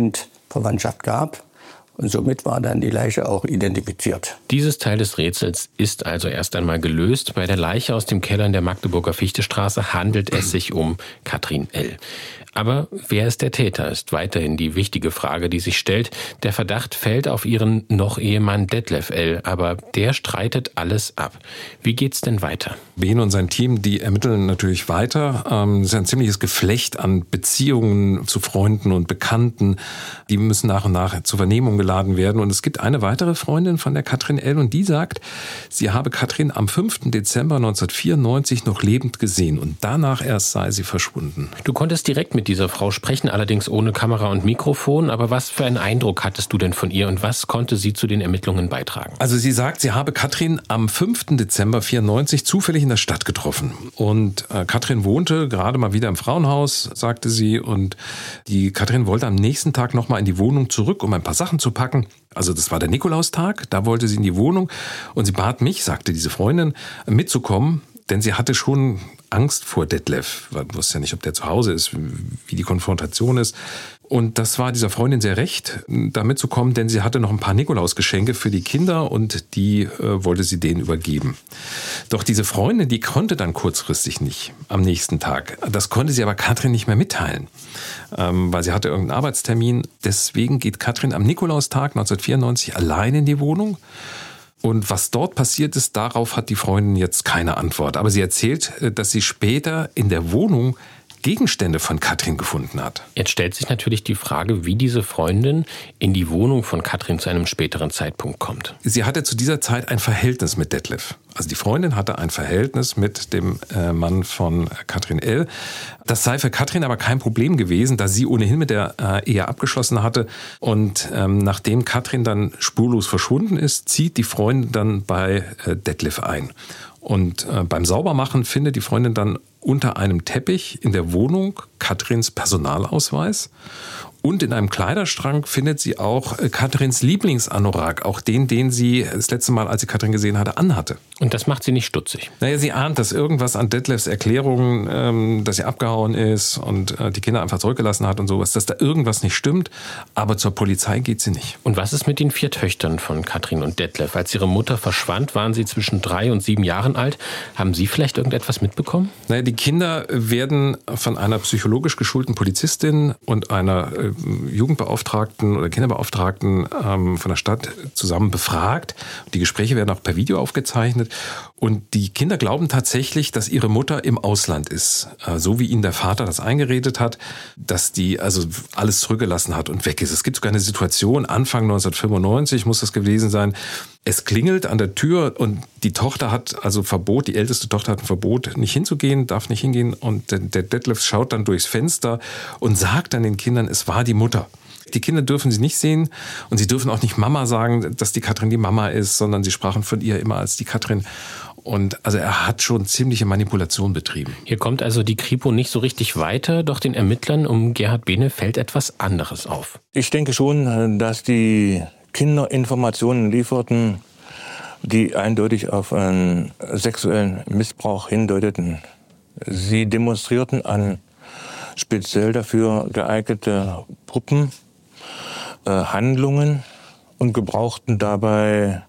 Verwandtschaft gab. Und somit war dann die Leiche auch identifiziert. Dieses Teil des Rätsels ist also erst einmal gelöst. Bei der Leiche aus dem Keller in der Magdeburger Fichtestraße handelt es sich um Katrin L. Aber wer ist der Täter, ist weiterhin die wichtige Frage, die sich stellt. Der Verdacht fällt auf ihren Noch-Ehemann Detlef L., aber der streitet alles ab. Wie geht's denn weiter? Bene und sein Team, die ermitteln natürlich weiter. Ähm, es ist ein ziemliches Geflecht an Beziehungen zu Freunden und Bekannten. Die müssen nach und nach zur Vernehmung geladen werden. Und es gibt eine weitere Freundin von der Katrin L. und die sagt, sie habe Katrin am fünften Dezember neunzehnhundertvierundneunzig noch lebend gesehen und danach erst sei sie verschwunden. Du konntest direkt mit dieser Frau sprechen, allerdings ohne Kamera und Mikrofon. Aber was für einen Eindruck hattest du denn von ihr und was konnte sie zu den Ermittlungen beitragen? Also sie sagt, sie habe Katrin am fünften Dezember vierundneunzig zufällig in der Stadt getroffen. Und äh, Katrin wohnte gerade mal wieder im Frauenhaus, sagte sie. Und die Katrin wollte am nächsten Tag nochmal in die Wohnung zurück, um ein paar Sachen zu packen. Also das war der Nikolaustag, da wollte sie in die Wohnung. Und sie bat mich, sagte diese Freundin, mitzukommen. Denn sie hatte schon Angst vor Detlef. Man wusste ja nicht, ob der zu Hause ist, wie die Konfrontation ist. Und das war dieser Freundin sehr recht, da mitzukommen, denn sie hatte noch ein paar Nikolausgeschenke für die Kinder und die äh, wollte sie denen übergeben. Doch diese Freundin, die konnte dann kurzfristig nicht am nächsten Tag. Das konnte sie aber Katrin nicht mehr mitteilen, ähm, weil sie hatte irgendeinen Arbeitstermin. Deswegen geht Katrin am Nikolaustag neunzehnhundertvierundneunzig allein in die Wohnung. Und was dort passiert ist, darauf hat die Freundin jetzt keine Antwort. Aber sie erzählt, dass sie später in der Wohnung Gegenstände von Katrin gefunden hat. Jetzt stellt sich natürlich die Frage, wie diese Freundin in die Wohnung von Katrin zu einem späteren Zeitpunkt kommt. Sie hatte zu dieser Zeit ein Verhältnis mit Detlef. Also die Freundin hatte ein Verhältnis mit dem äh, Mann von Katrin L. Das sei für Katrin aber kein Problem gewesen, da sie ohnehin mit der äh, Ehe abgeschlossen hatte. Und ähm, nachdem Katrin dann spurlos verschwunden ist, zieht die Freundin dann bei äh, Detlef ein. Und äh, beim Saubermachen findet die Freundin dann unter einem Teppich in der Wohnung Katrins Personalausweis. Und in einem Kleiderschrank findet sie auch Katrins Lieblingsanorak, auch den, den sie das letzte Mal, als sie Katrin gesehen hatte, anhatte. Und das macht sie nicht stutzig? Naja, sie ahnt, dass irgendwas an Detlefs Erklärungen, ähm, dass sie abgehauen ist und äh, die Kinder einfach zurückgelassen hat und sowas, dass da irgendwas nicht stimmt. Aber zur Polizei geht sie nicht. Und was ist mit den vier Töchtern von Katrin und Detlef? Als ihre Mutter verschwand, waren sie zwischen drei und sieben Jahren alt. Haben Sie vielleicht irgendetwas mitbekommen? Naja, die Kinder werden von einer psychologisch geschulten Polizistin und einer äh, Jugendbeauftragten oder Kinderbeauftragten ähm, von der Stadt zusammen befragt. Die Gespräche werden auch per Video aufgezeichnet. Und die Kinder glauben tatsächlich, dass ihre Mutter im Ausland ist. Äh, so wie ihnen der Vater das eingeredet hat, dass die also alles zurückgelassen hat und weg ist. Es gibt sogar eine Situation, Anfang neunzehnhundertfünfundneunzig muss das gewesen sein. Es klingelt an der Tür und die Tochter hat also Verbot, die älteste Tochter hat ein Verbot, nicht hinzugehen, darf nicht hingehen. Und der, der Detlef schaut dann durchs Fenster und sagt dann den Kindern, es war die Mutter. Die Kinder dürfen sie nicht sehen und sie dürfen auch nicht Mama sagen, dass die Katrin die Mama ist, sondern sie sprachen von ihr immer als die Katrin. Und also er hat schon ziemliche Manipulation betrieben. Hier kommt also die Kripo nicht so richtig weiter, doch den Ermittlern um Gerhard Bene fällt etwas anderes auf. Ich denke schon, dass die Kinder Informationen lieferten, die eindeutig auf einen sexuellen Missbrauch hindeuteten. Sie demonstrierten an speziell dafür geeignete Puppen, äh, Handlungen und gebrauchten dabei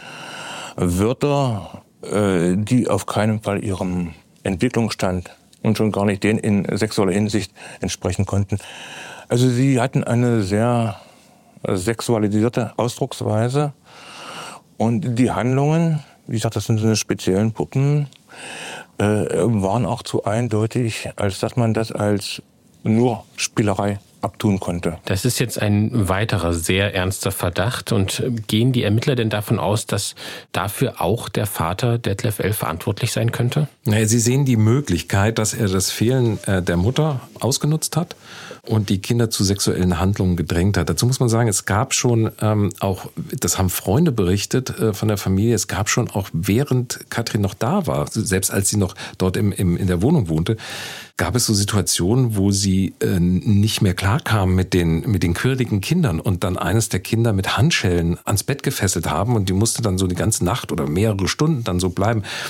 Wörter, äh, die auf keinen Fall ihrem Entwicklungsstand und schon gar nicht den in sexueller Hinsicht entsprechen konnten. Also sie hatten eine sehr sexualisierte Ausdrucksweise und die Handlungen, wie gesagt, das sind so eine speziellen Puppen, äh, waren auch zu eindeutig, als dass man das als nur Spielerei abtun konnte. Das ist jetzt ein weiterer sehr ernster Verdacht. Und gehen die Ermittler denn davon aus, dass dafür auch der Vater Detlef L. verantwortlich sein könnte? Naja, sie sehen die Möglichkeit, dass er das Fehlen der Mutter ausgenutzt hat und die Kinder zu sexuellen Handlungen gedrängt hat. Dazu muss man sagen, es gab schon ähm, auch, das haben Freunde berichtet äh, von der Familie, es gab schon auch während Katrin noch da war, selbst als sie noch dort im, im, in der Wohnung wohnte, gab es so Situationen, wo sie äh, nicht mehr klarkamen mit den, mit den quirligen Kindern und dann eines der Kinder mit Handschellen ans Bett gefesselt haben und die musste dann so die ganze Nacht oder mehrere Stunden dann so bleiben.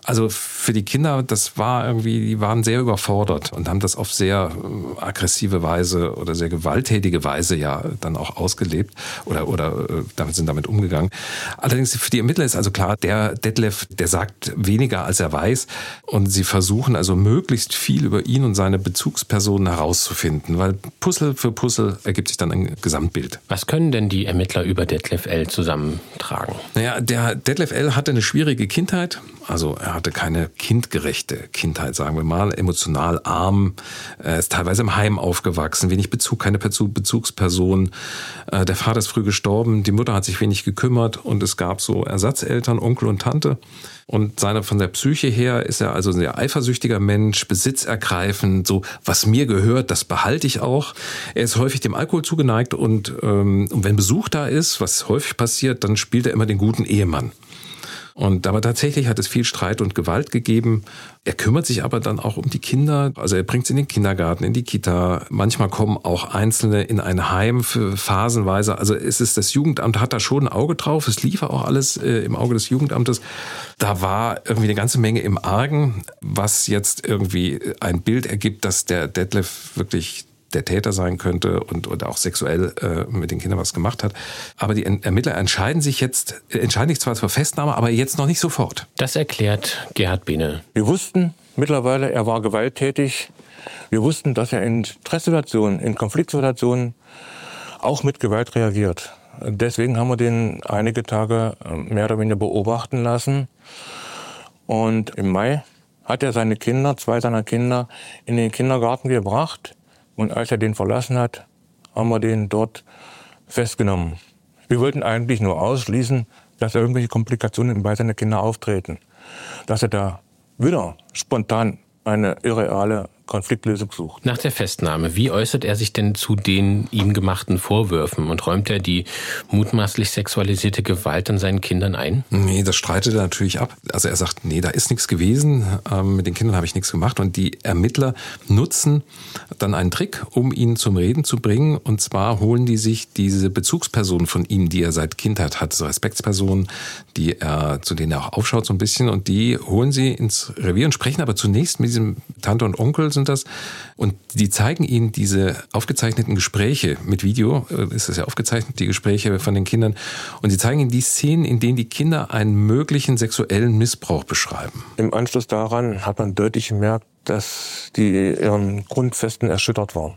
Also für die Kinder, das war irgendwie, die waren sehr überfordert und haben das auf sehr aggressive Weise oder sehr gewalttätige Weise ja dann auch ausgelebt oder, oder damit sind damit umgegangen. Allerdings für die Ermittler ist also klar, der Detlef, der sagt weniger als er weiß und sie versuchen also möglichst viel über ihn und seine Bezugspersonen herauszufinden, weil Puzzle für Puzzle ergibt sich dann ein Gesamtbild. Was können denn die Ermittler über Detlef L. zusammentragen? Naja, der Detlef L. hatte eine schwierige Kindheit, also er hatte keine kindgerechte Kindheit, sagen wir mal, emotional arm, er ist teilweise im Heim aufgewachsen, wenig Bezug, keine Bezugsperson, der Vater ist früh gestorben, die Mutter hat sich wenig gekümmert und es gab so Ersatzeltern, Onkel und Tante. Und seine, von der Psyche her ist er also ein sehr eifersüchtiger Mensch, besitzergreifend, so was mir gehört, das behalte ich auch. Er ist häufig dem Alkohol zugeneigt und, ähm, und wenn Besuch da ist, was häufig passiert, dann spielt er immer den guten Ehemann. Und aber tatsächlich hat es viel Streit und Gewalt gegeben. Er kümmert sich aber dann auch um die Kinder. Also er bringt sie in den Kindergarten, in die Kita. Manchmal kommen auch Einzelne in ein Heim für phasenweise. Also es ist, das Jugendamt hat da schon ein Auge drauf. Es lief auch alles äh, im Auge des Jugendamtes. Da war irgendwie eine ganze Menge im Argen, was jetzt irgendwie ein Bild ergibt, dass der Detlef wirklich der Täter sein könnte und oder auch sexuell äh, mit den Kindern was gemacht hat. Aber die Ermittler entscheiden sich jetzt, entscheiden sich zwar zur Festnahme, aber jetzt noch nicht sofort. Das erklärt Gerhard Behne. Wir wussten mittlerweile, er war gewalttätig. Wir wussten, dass er in Stresssituationen, in Konfliktsituationen auch mit Gewalt reagiert. Deswegen haben wir den einige Tage mehr oder weniger beobachten lassen. Und im Mai hat er seine Kinder, zwei seiner Kinder, in den Kindergarten gebracht. Und als er den verlassen hat, haben wir den dort festgenommen. Wir wollten eigentlich nur ausschließen, dass irgendwelche Komplikationen bei seinen Kindern auftreten. Dass er da wieder spontan eine irreale Konfliktlösung sucht. Nach der Festnahme, wie äußert er sich denn zu den ihm gemachten Vorwürfen und räumt er die mutmaßlich sexualisierte Gewalt an seinen Kindern ein? Nee, das streitet er natürlich ab. Also er sagt, nee, da ist nichts gewesen, ähm, mit den Kindern habe ich nichts gemacht. Und die Ermittler nutzen dann einen Trick, um ihn zum Reden zu bringen. Und zwar holen die sich diese Bezugspersonen von ihm, die er seit Kindheit hat, so Respektspersonen, die er, zu denen er auch aufschaut so ein bisschen. Und die holen sie ins Revier und sprechen aber zunächst mit diesem Tante und Onkel sind das. Und die zeigen ihnen diese aufgezeichneten Gespräche mit Video, ist das ja aufgezeichnet, die Gespräche von den Kindern. Und sie zeigen ihnen die Szenen, in denen die Kinder einen möglichen sexuellen Missbrauch beschreiben. Im Anschluss daran hat man deutlich gemerkt, dass die ihren Grundfesten erschüttert waren.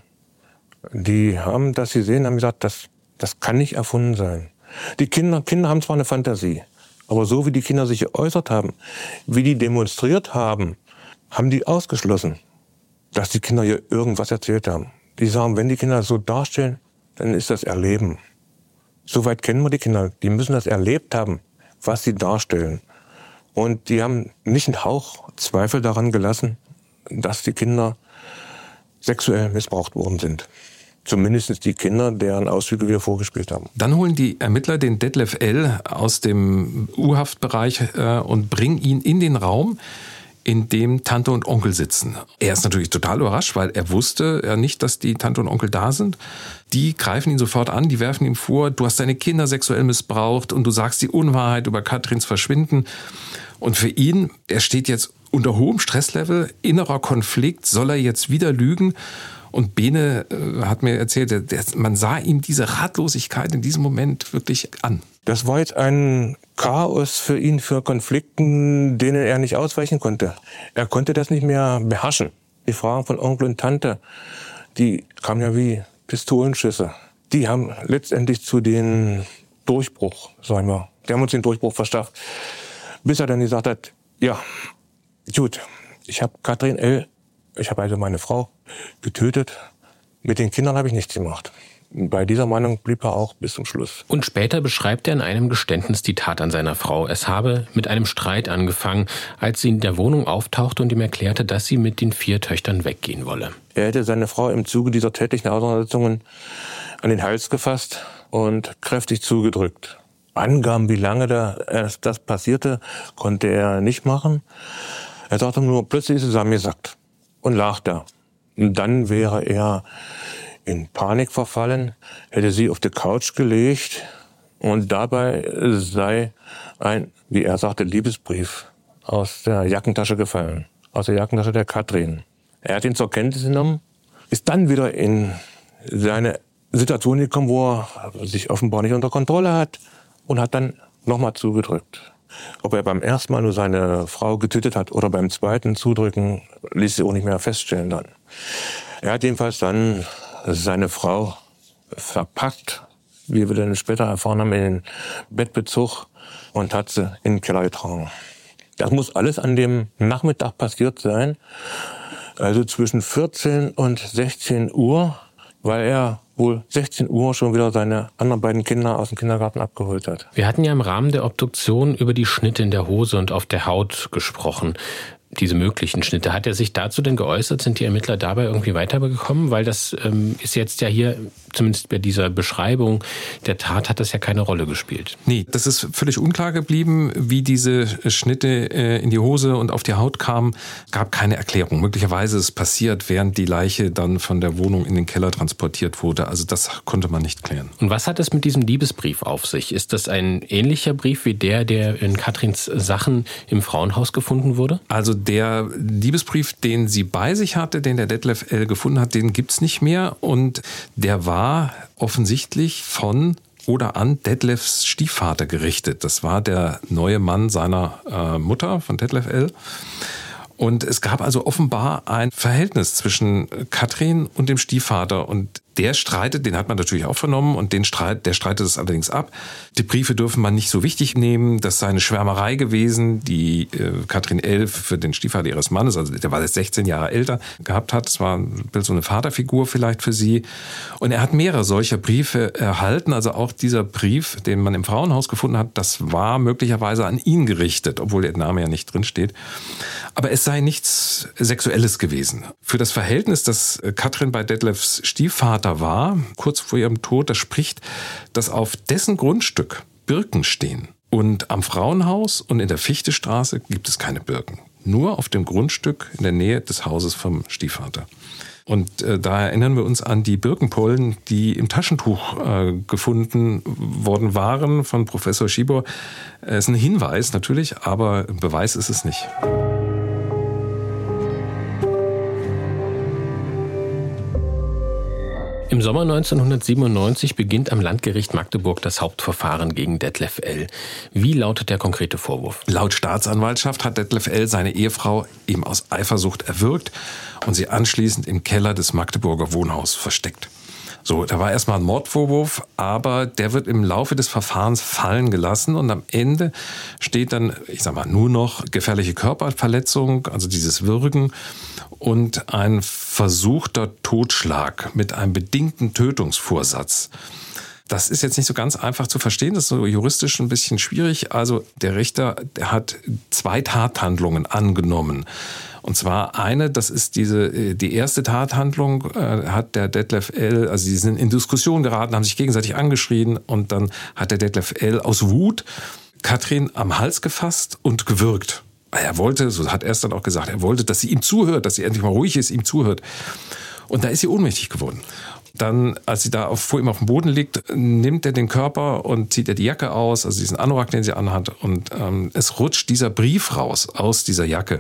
Die haben das gesehen, haben gesagt, das, das kann nicht erfunden sein. Die Kinder, Kinder haben zwar eine Fantasie, aber so wie die Kinder sich geäußert haben, wie die demonstriert haben, haben die ausgeschlossen, dass die Kinder hier irgendwas erzählt haben. Die sagen, wenn die Kinder das so darstellen, dann ist das Erleben. Soweit kennen wir die Kinder. Die müssen das erlebt haben, was sie darstellen. Und die haben nicht einen Hauch Zweifel daran gelassen, dass die Kinder sexuell missbraucht worden sind. Zumindest die Kinder, deren Auszüge wir vorgespielt haben. Dann holen die Ermittler den Detlef L. aus dem U-Haftbereich äh, und bringen ihn in den Raum, in dem Tante und Onkel sitzen. Er ist natürlich total überrascht, weil er wusste ja nicht, dass die Tante und Onkel da sind. Die greifen ihn sofort an, die werfen ihm vor, du hast deine Kinder sexuell missbraucht und du sagst die Unwahrheit über Katrins Verschwinden. Und für ihn, er steht jetzt unter hohem Stresslevel, innerer Konflikt, soll er jetzt wieder lügen? Und Behne äh, hat mir erzählt, der, der, man sah ihm diese Ratlosigkeit in diesem Moment wirklich an. Das war jetzt ein Chaos für ihn, für Konflikten, denen er nicht ausweichen konnte. Er konnte das nicht mehr beherrschen. Die Fragen von Onkel und Tante, die kamen ja wie Pistolenschüsse. Die haben letztendlich zu den Durchbruch, sagen wir, die haben uns den Durchbruch verschafft. Bis er dann gesagt hat, ja, gut, ich habe Katrin L., ich habe also meine Frau getötet. Mit den Kindern habe ich nichts gemacht. Bei dieser Meinung blieb er auch bis zum Schluss. Und später beschreibt er in einem Geständnis die Tat an seiner Frau. Es habe mit einem Streit angefangen, als sie in der Wohnung auftauchte und ihm erklärte, dass sie mit den vier Töchtern weggehen wolle. Er hätte seine Frau im Zuge dieser tätlichen Auseinandersetzungen an den Hals gefasst und kräftig zugedrückt. Angaben, wie lange da das passierte, konnte er nicht machen. Er sagte nur, plötzlich ist er zusammengesackt und lag da. Und dann wäre er in Panik verfallen, hätte sie auf die Couch gelegt und dabei sei ein, wie er sagte, Liebesbrief aus der Jackentasche gefallen, aus der Jackentasche der Katrin. Er hat ihn zur Kenntnis genommen, ist dann wieder in seine Situation gekommen, wo er sich offenbar nicht unter Kontrolle hat und hat dann nochmal zugedrückt. Ob er beim ersten Mal nur seine Frau getötet hat oder beim zweiten Zudrücken, ließ sich auch nicht mehr feststellen dann. Er hat jedenfalls dann seine Frau verpackt, wie wir dann später erfahren haben, in den Bettbezug und hat sie in den Keller getragen. Das muss alles an dem Nachmittag passiert sein, also zwischen vierzehn und sechzehn Uhr, weil er wohl sechzehn Uhr schon wieder seine anderen beiden Kinder aus dem Kindergarten abgeholt hat. Wir hatten ja im Rahmen der Obduktion über die Schnitte in der Hose und auf der Haut gesprochen. Diese möglichen Schnitte. Hat er sich dazu denn geäußert? Sind die Ermittler dabei irgendwie weitergekommen? Weil das ähm, ist jetzt ja hier, zumindest bei dieser Beschreibung der Tat, hat das ja keine Rolle gespielt. Nee, das ist völlig unklar geblieben, wie diese Schnitte äh, in die Hose und auf die Haut kamen. Gab keine Erklärung. Möglicherweise ist es passiert, während die Leiche dann von der Wohnung in den Keller transportiert wurde. Also das konnte man nicht klären. Und was hat es mit diesem Liebesbrief auf sich? Ist das ein ähnlicher Brief wie der, der in Katrins Sachen im Frauenhaus gefunden wurde? Also der Liebesbrief, den sie bei sich hatte, den der Detlef L. gefunden hat, den gibt's nicht mehr. Und der war offensichtlich von oder an Detlefs Stiefvater gerichtet. Das war der neue Mann seiner äh, Mutter, von Detlef L. Und es gab also offenbar ein Verhältnis zwischen Katrin und dem Stiefvater. Und der streitet, den hat man natürlich auch vernommen, und den streit, der streitet es allerdings ab. Die Briefe dürfen man nicht so wichtig nehmen. Das sei eine Schwärmerei gewesen, die äh, Katrin L. für den Stiefvater ihres Mannes, also der war jetzt sechzehn Jahre älter, gehabt hat. Das war ein Bild, so eine Vaterfigur vielleicht für sie. Und er hat mehrere solcher Briefe erhalten. Also auch dieser Brief, den man im Frauenhaus gefunden hat, das war möglicherweise an ihn gerichtet, obwohl der Name ja nicht drin steht. Aber es sei nichts Sexuelles gewesen. Für das Verhältnis, das Katrin bei Detlefs Stiefvater war, kurz vor ihrem Tod, das spricht, dass auf dessen Grundstück Birken stehen. Und am Frauenhaus und in der Fichtestraße gibt es keine Birken. Nur auf dem Grundstück in der Nähe des Hauses vom Stiefvater. Und äh, da erinnern wir uns an die Birkenpollen, die im Taschentuch äh, gefunden worden waren von Professor Schibor. Es ist ein Hinweis natürlich, aber ein Beweis ist es nicht. Im Sommer neunzehnhundertsiebenundneunzig beginnt am Landgericht Magdeburg das Hauptverfahren gegen Detlef L. Wie lautet der konkrete Vorwurf? Laut Staatsanwaltschaft hat Detlef L. seine Ehefrau eben aus Eifersucht erwürgt und sie anschließend im Keller des Magdeburger Wohnhauses versteckt. So, da war erstmal ein Mordvorwurf, aber der wird im Laufe des Verfahrens fallen gelassen und am Ende steht dann, ich sag mal, nur noch gefährliche Körperverletzung, also dieses Würgen und ein versuchter Totschlag mit einem bedingten Tötungsvorsatz. Das ist jetzt nicht so ganz einfach zu verstehen, das ist so juristisch ein bisschen schwierig. Also der Richter, der hat zwei Tathandlungen angenommen. Und zwar eine, das ist diese, die erste Tathandlung, äh, hat der Detlef L., also sie sind in Diskussion geraten, haben sich gegenseitig angeschrien und dann hat der Detlef L. aus Wut Katrin am Hals gefasst und gewürgt. Er wollte, so hat er es dann auch gesagt, er wollte, dass sie ihm zuhört, dass sie endlich mal ruhig ist, ihm zuhört. Und da ist sie ohnmächtig geworden. Dann, als sie da auf, vor ihm auf dem Boden liegt, nimmt er den Körper und zieht er die Jacke aus, also diesen Anorak, den sie anhat. Und ähm, es rutscht dieser Brief raus aus dieser Jacke.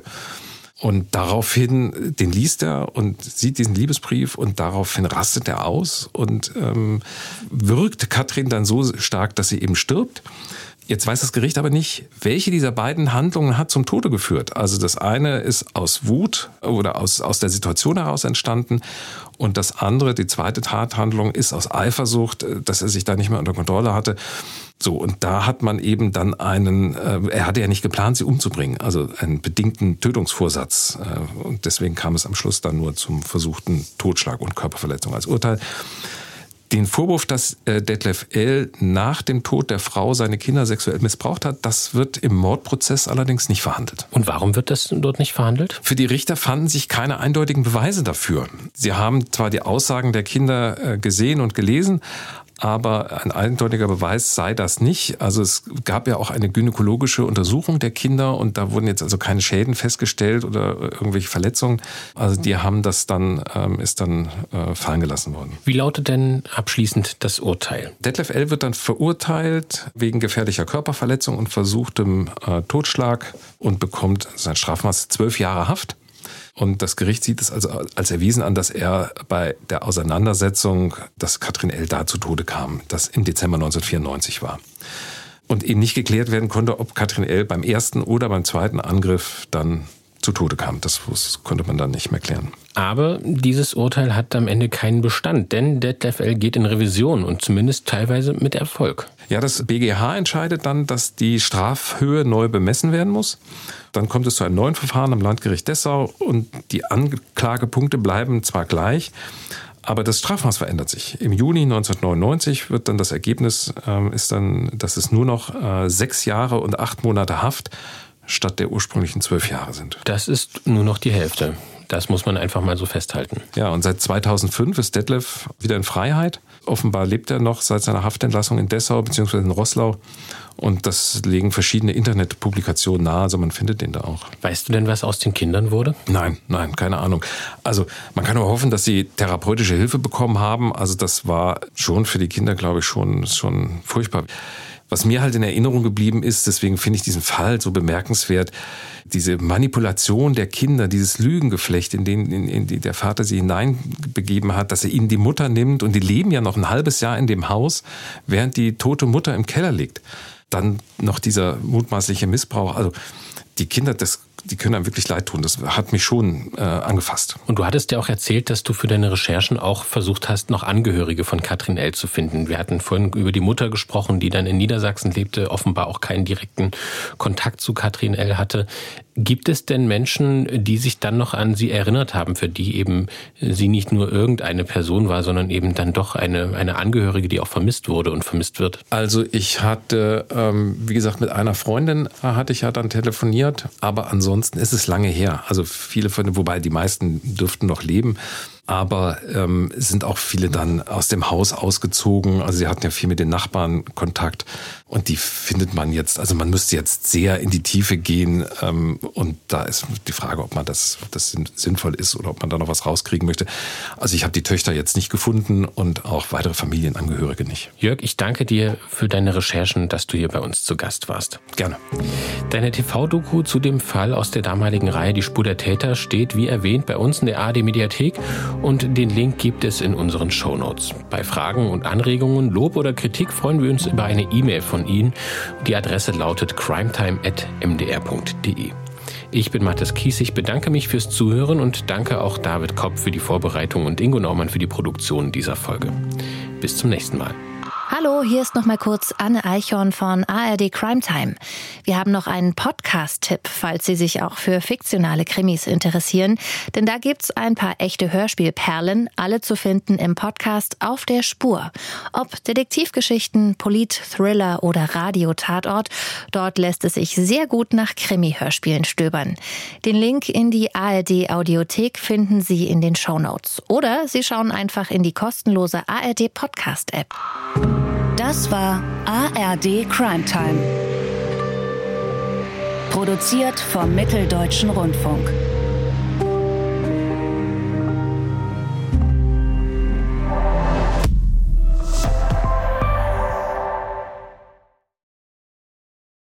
Und daraufhin, den liest er und sieht diesen Liebesbrief und daraufhin rastet er aus und ähm, würgt Katrin dann so stark, dass sie eben stirbt. Jetzt weiß das Gericht aber nicht, welche dieser beiden Handlungen hat zum Tode geführt. Also das eine ist aus Wut oder aus, aus der Situation heraus entstanden und das andere, die zweite Tathandlung, ist aus Eifersucht, dass er sich da nicht mehr unter Kontrolle hatte. So, und da hat man eben dann einen, äh, er hatte ja nicht geplant, sie umzubringen, also einen bedingten Tötungsvorsatz. Äh, und deswegen kam es am Schluss dann nur zum versuchten Totschlag und Körperverletzung als Urteil. Den Vorwurf, dass äh, Detlef L. nach dem Tod der Frau seine Kinder sexuell missbraucht hat, das wird im Mordprozess allerdings nicht verhandelt. Und warum wird das dort nicht verhandelt? Für die Richter fanden sich keine eindeutigen Beweise dafür. Sie haben zwar die Aussagen der Kinder äh, gesehen und gelesen, aber ein eindeutiger Beweis sei das nicht. Also es gab ja auch eine gynäkologische Untersuchung der Kinder und da wurden jetzt also keine Schäden festgestellt oder irgendwelche Verletzungen. Also die haben das dann, ähm, ist dann äh, fallen gelassen worden. Wie lautet denn abschließend das Urteil? Detlef L. wird dann verurteilt wegen gefährlicher Körperverletzung und versuchtem äh, Totschlag und bekommt sein Strafmaß zwölf Jahre Haft. Und das Gericht sieht es also als erwiesen an, dass er bei der Auseinandersetzung, dass Katrin L. da zu Tode kam, das im Dezember neunzehnhundertvierundneunzig war. Und eben nicht geklärt werden konnte, ob Katrin L. beim ersten oder beim zweiten Angriff dann zu Tode kam. Das konnte man dann nicht mehr klären. Aber dieses Urteil hat am Ende keinen Bestand, denn Detlef L. geht in Revision und zumindest teilweise mit Erfolg. Ja, das B G H entscheidet dann, dass die Strafhöhe neu bemessen werden muss. Dann kommt es zu einem neuen Verfahren am Landgericht Dessau und die Anklagepunkte bleiben zwar gleich, aber das Strafmaß verändert sich. Im Juni neunzehnhundertneunundneunzig wird dann das Ergebnis, äh, ist dann, dass es nur noch äh, sechs Jahre und acht Monate Haft statt der ursprünglichen zwölf Jahre sind. Das ist nur noch die Hälfte. Das muss man einfach mal so festhalten. Ja, und seit zweitausendfünf ist Detlef wieder in Freiheit. Offenbar lebt er noch seit seiner Haftentlassung in Dessau bzw. in Roßlau. Und das legen verschiedene Internetpublikationen nahe, also man findet den da auch. Weißt du denn, was aus den Kindern wurde? Nein, nein, keine Ahnung. Also man kann nur hoffen, dass sie therapeutische Hilfe bekommen haben. Also das war schon für die Kinder, glaube ich, schon, schon furchtbar. Was mir halt in Erinnerung geblieben ist, deswegen finde ich diesen Fall so bemerkenswert, diese Manipulation der Kinder, dieses Lügengeflecht, in den in, in die der Vater sie hineinbegeben hat, dass er ihnen die Mutter nimmt und die leben ja noch ein halbes Jahr in dem Haus, während die tote Mutter im Keller liegt. Dann noch dieser mutmaßliche Missbrauch. Also die Kinder, das, die können einem wirklich leid tun. Das hat mich schon äh, angefasst. Und du hattest ja auch erzählt, dass du für deine Recherchen auch versucht hast, noch Angehörige von Katrin L. zu finden. Wir hatten vorhin über die Mutter gesprochen, die dann in Niedersachsen lebte, offenbar auch keinen direkten Kontakt zu Katrin L. hatte. Gibt es denn Menschen, die sich dann noch an sie erinnert haben, für die eben sie nicht nur irgendeine Person war, sondern eben dann doch eine, eine Angehörige, die auch vermisst wurde und vermisst wird? Also ich hatte, ähm, wie gesagt, mit einer Freundin hatte ich ja dann telefoniert, aber ansonsten ist es lange her. Also viele von, wobei die meisten dürften noch leben. Aber ähm, sind auch viele dann aus dem Haus ausgezogen. Also sie hatten ja viel mit den Nachbarn Kontakt. Und die findet man jetzt, also man müsste jetzt sehr in die Tiefe gehen. Ähm, und da ist die Frage, ob man das, ob das sinnvoll ist oder ob man da noch was rauskriegen möchte. Also ich habe die Töchter jetzt nicht gefunden und auch weitere Familienangehörige nicht. Jörg, ich danke dir für deine Recherchen, dass du hier bei uns zu Gast warst. Gerne. Deine T V-Doku zu dem Fall aus der damaligen Reihe Die Spur der Täter steht, wie erwähnt, bei uns in der A R D-Mediathek. Und den Link gibt es in unseren Shownotes. Bei Fragen und Anregungen, Lob oder Kritik freuen wir uns über eine E-Mail von Ihnen. Die Adresse lautet crimetime at m d r punkt d e. Ich bin Mathis Kies, ich bedanke mich fürs Zuhören und danke auch David Kopp für die Vorbereitung und Ingo Naumann für die Produktion dieser Folge. Bis zum nächsten Mal. Hallo, hier ist noch mal kurz Anne Eichhorn von A R D Crime Time. Wir haben noch einen Podcast-Tipp, falls Sie sich auch für fiktionale Krimis interessieren. Denn da gibt's ein paar echte Hörspielperlen, alle zu finden im Podcast Auf der Spur. Ob Detektivgeschichten, Polit, Thriller oder Radio-Tatort, dort lässt es sich sehr gut nach Krimi-Hörspielen stöbern. Den Link in die A R D-Audiothek finden Sie in den Shownotes. Oder Sie schauen einfach in die kostenlose A R D-Podcast-App. Das war A R D Crime Time. Produziert vom Mitteldeutschen Rundfunk.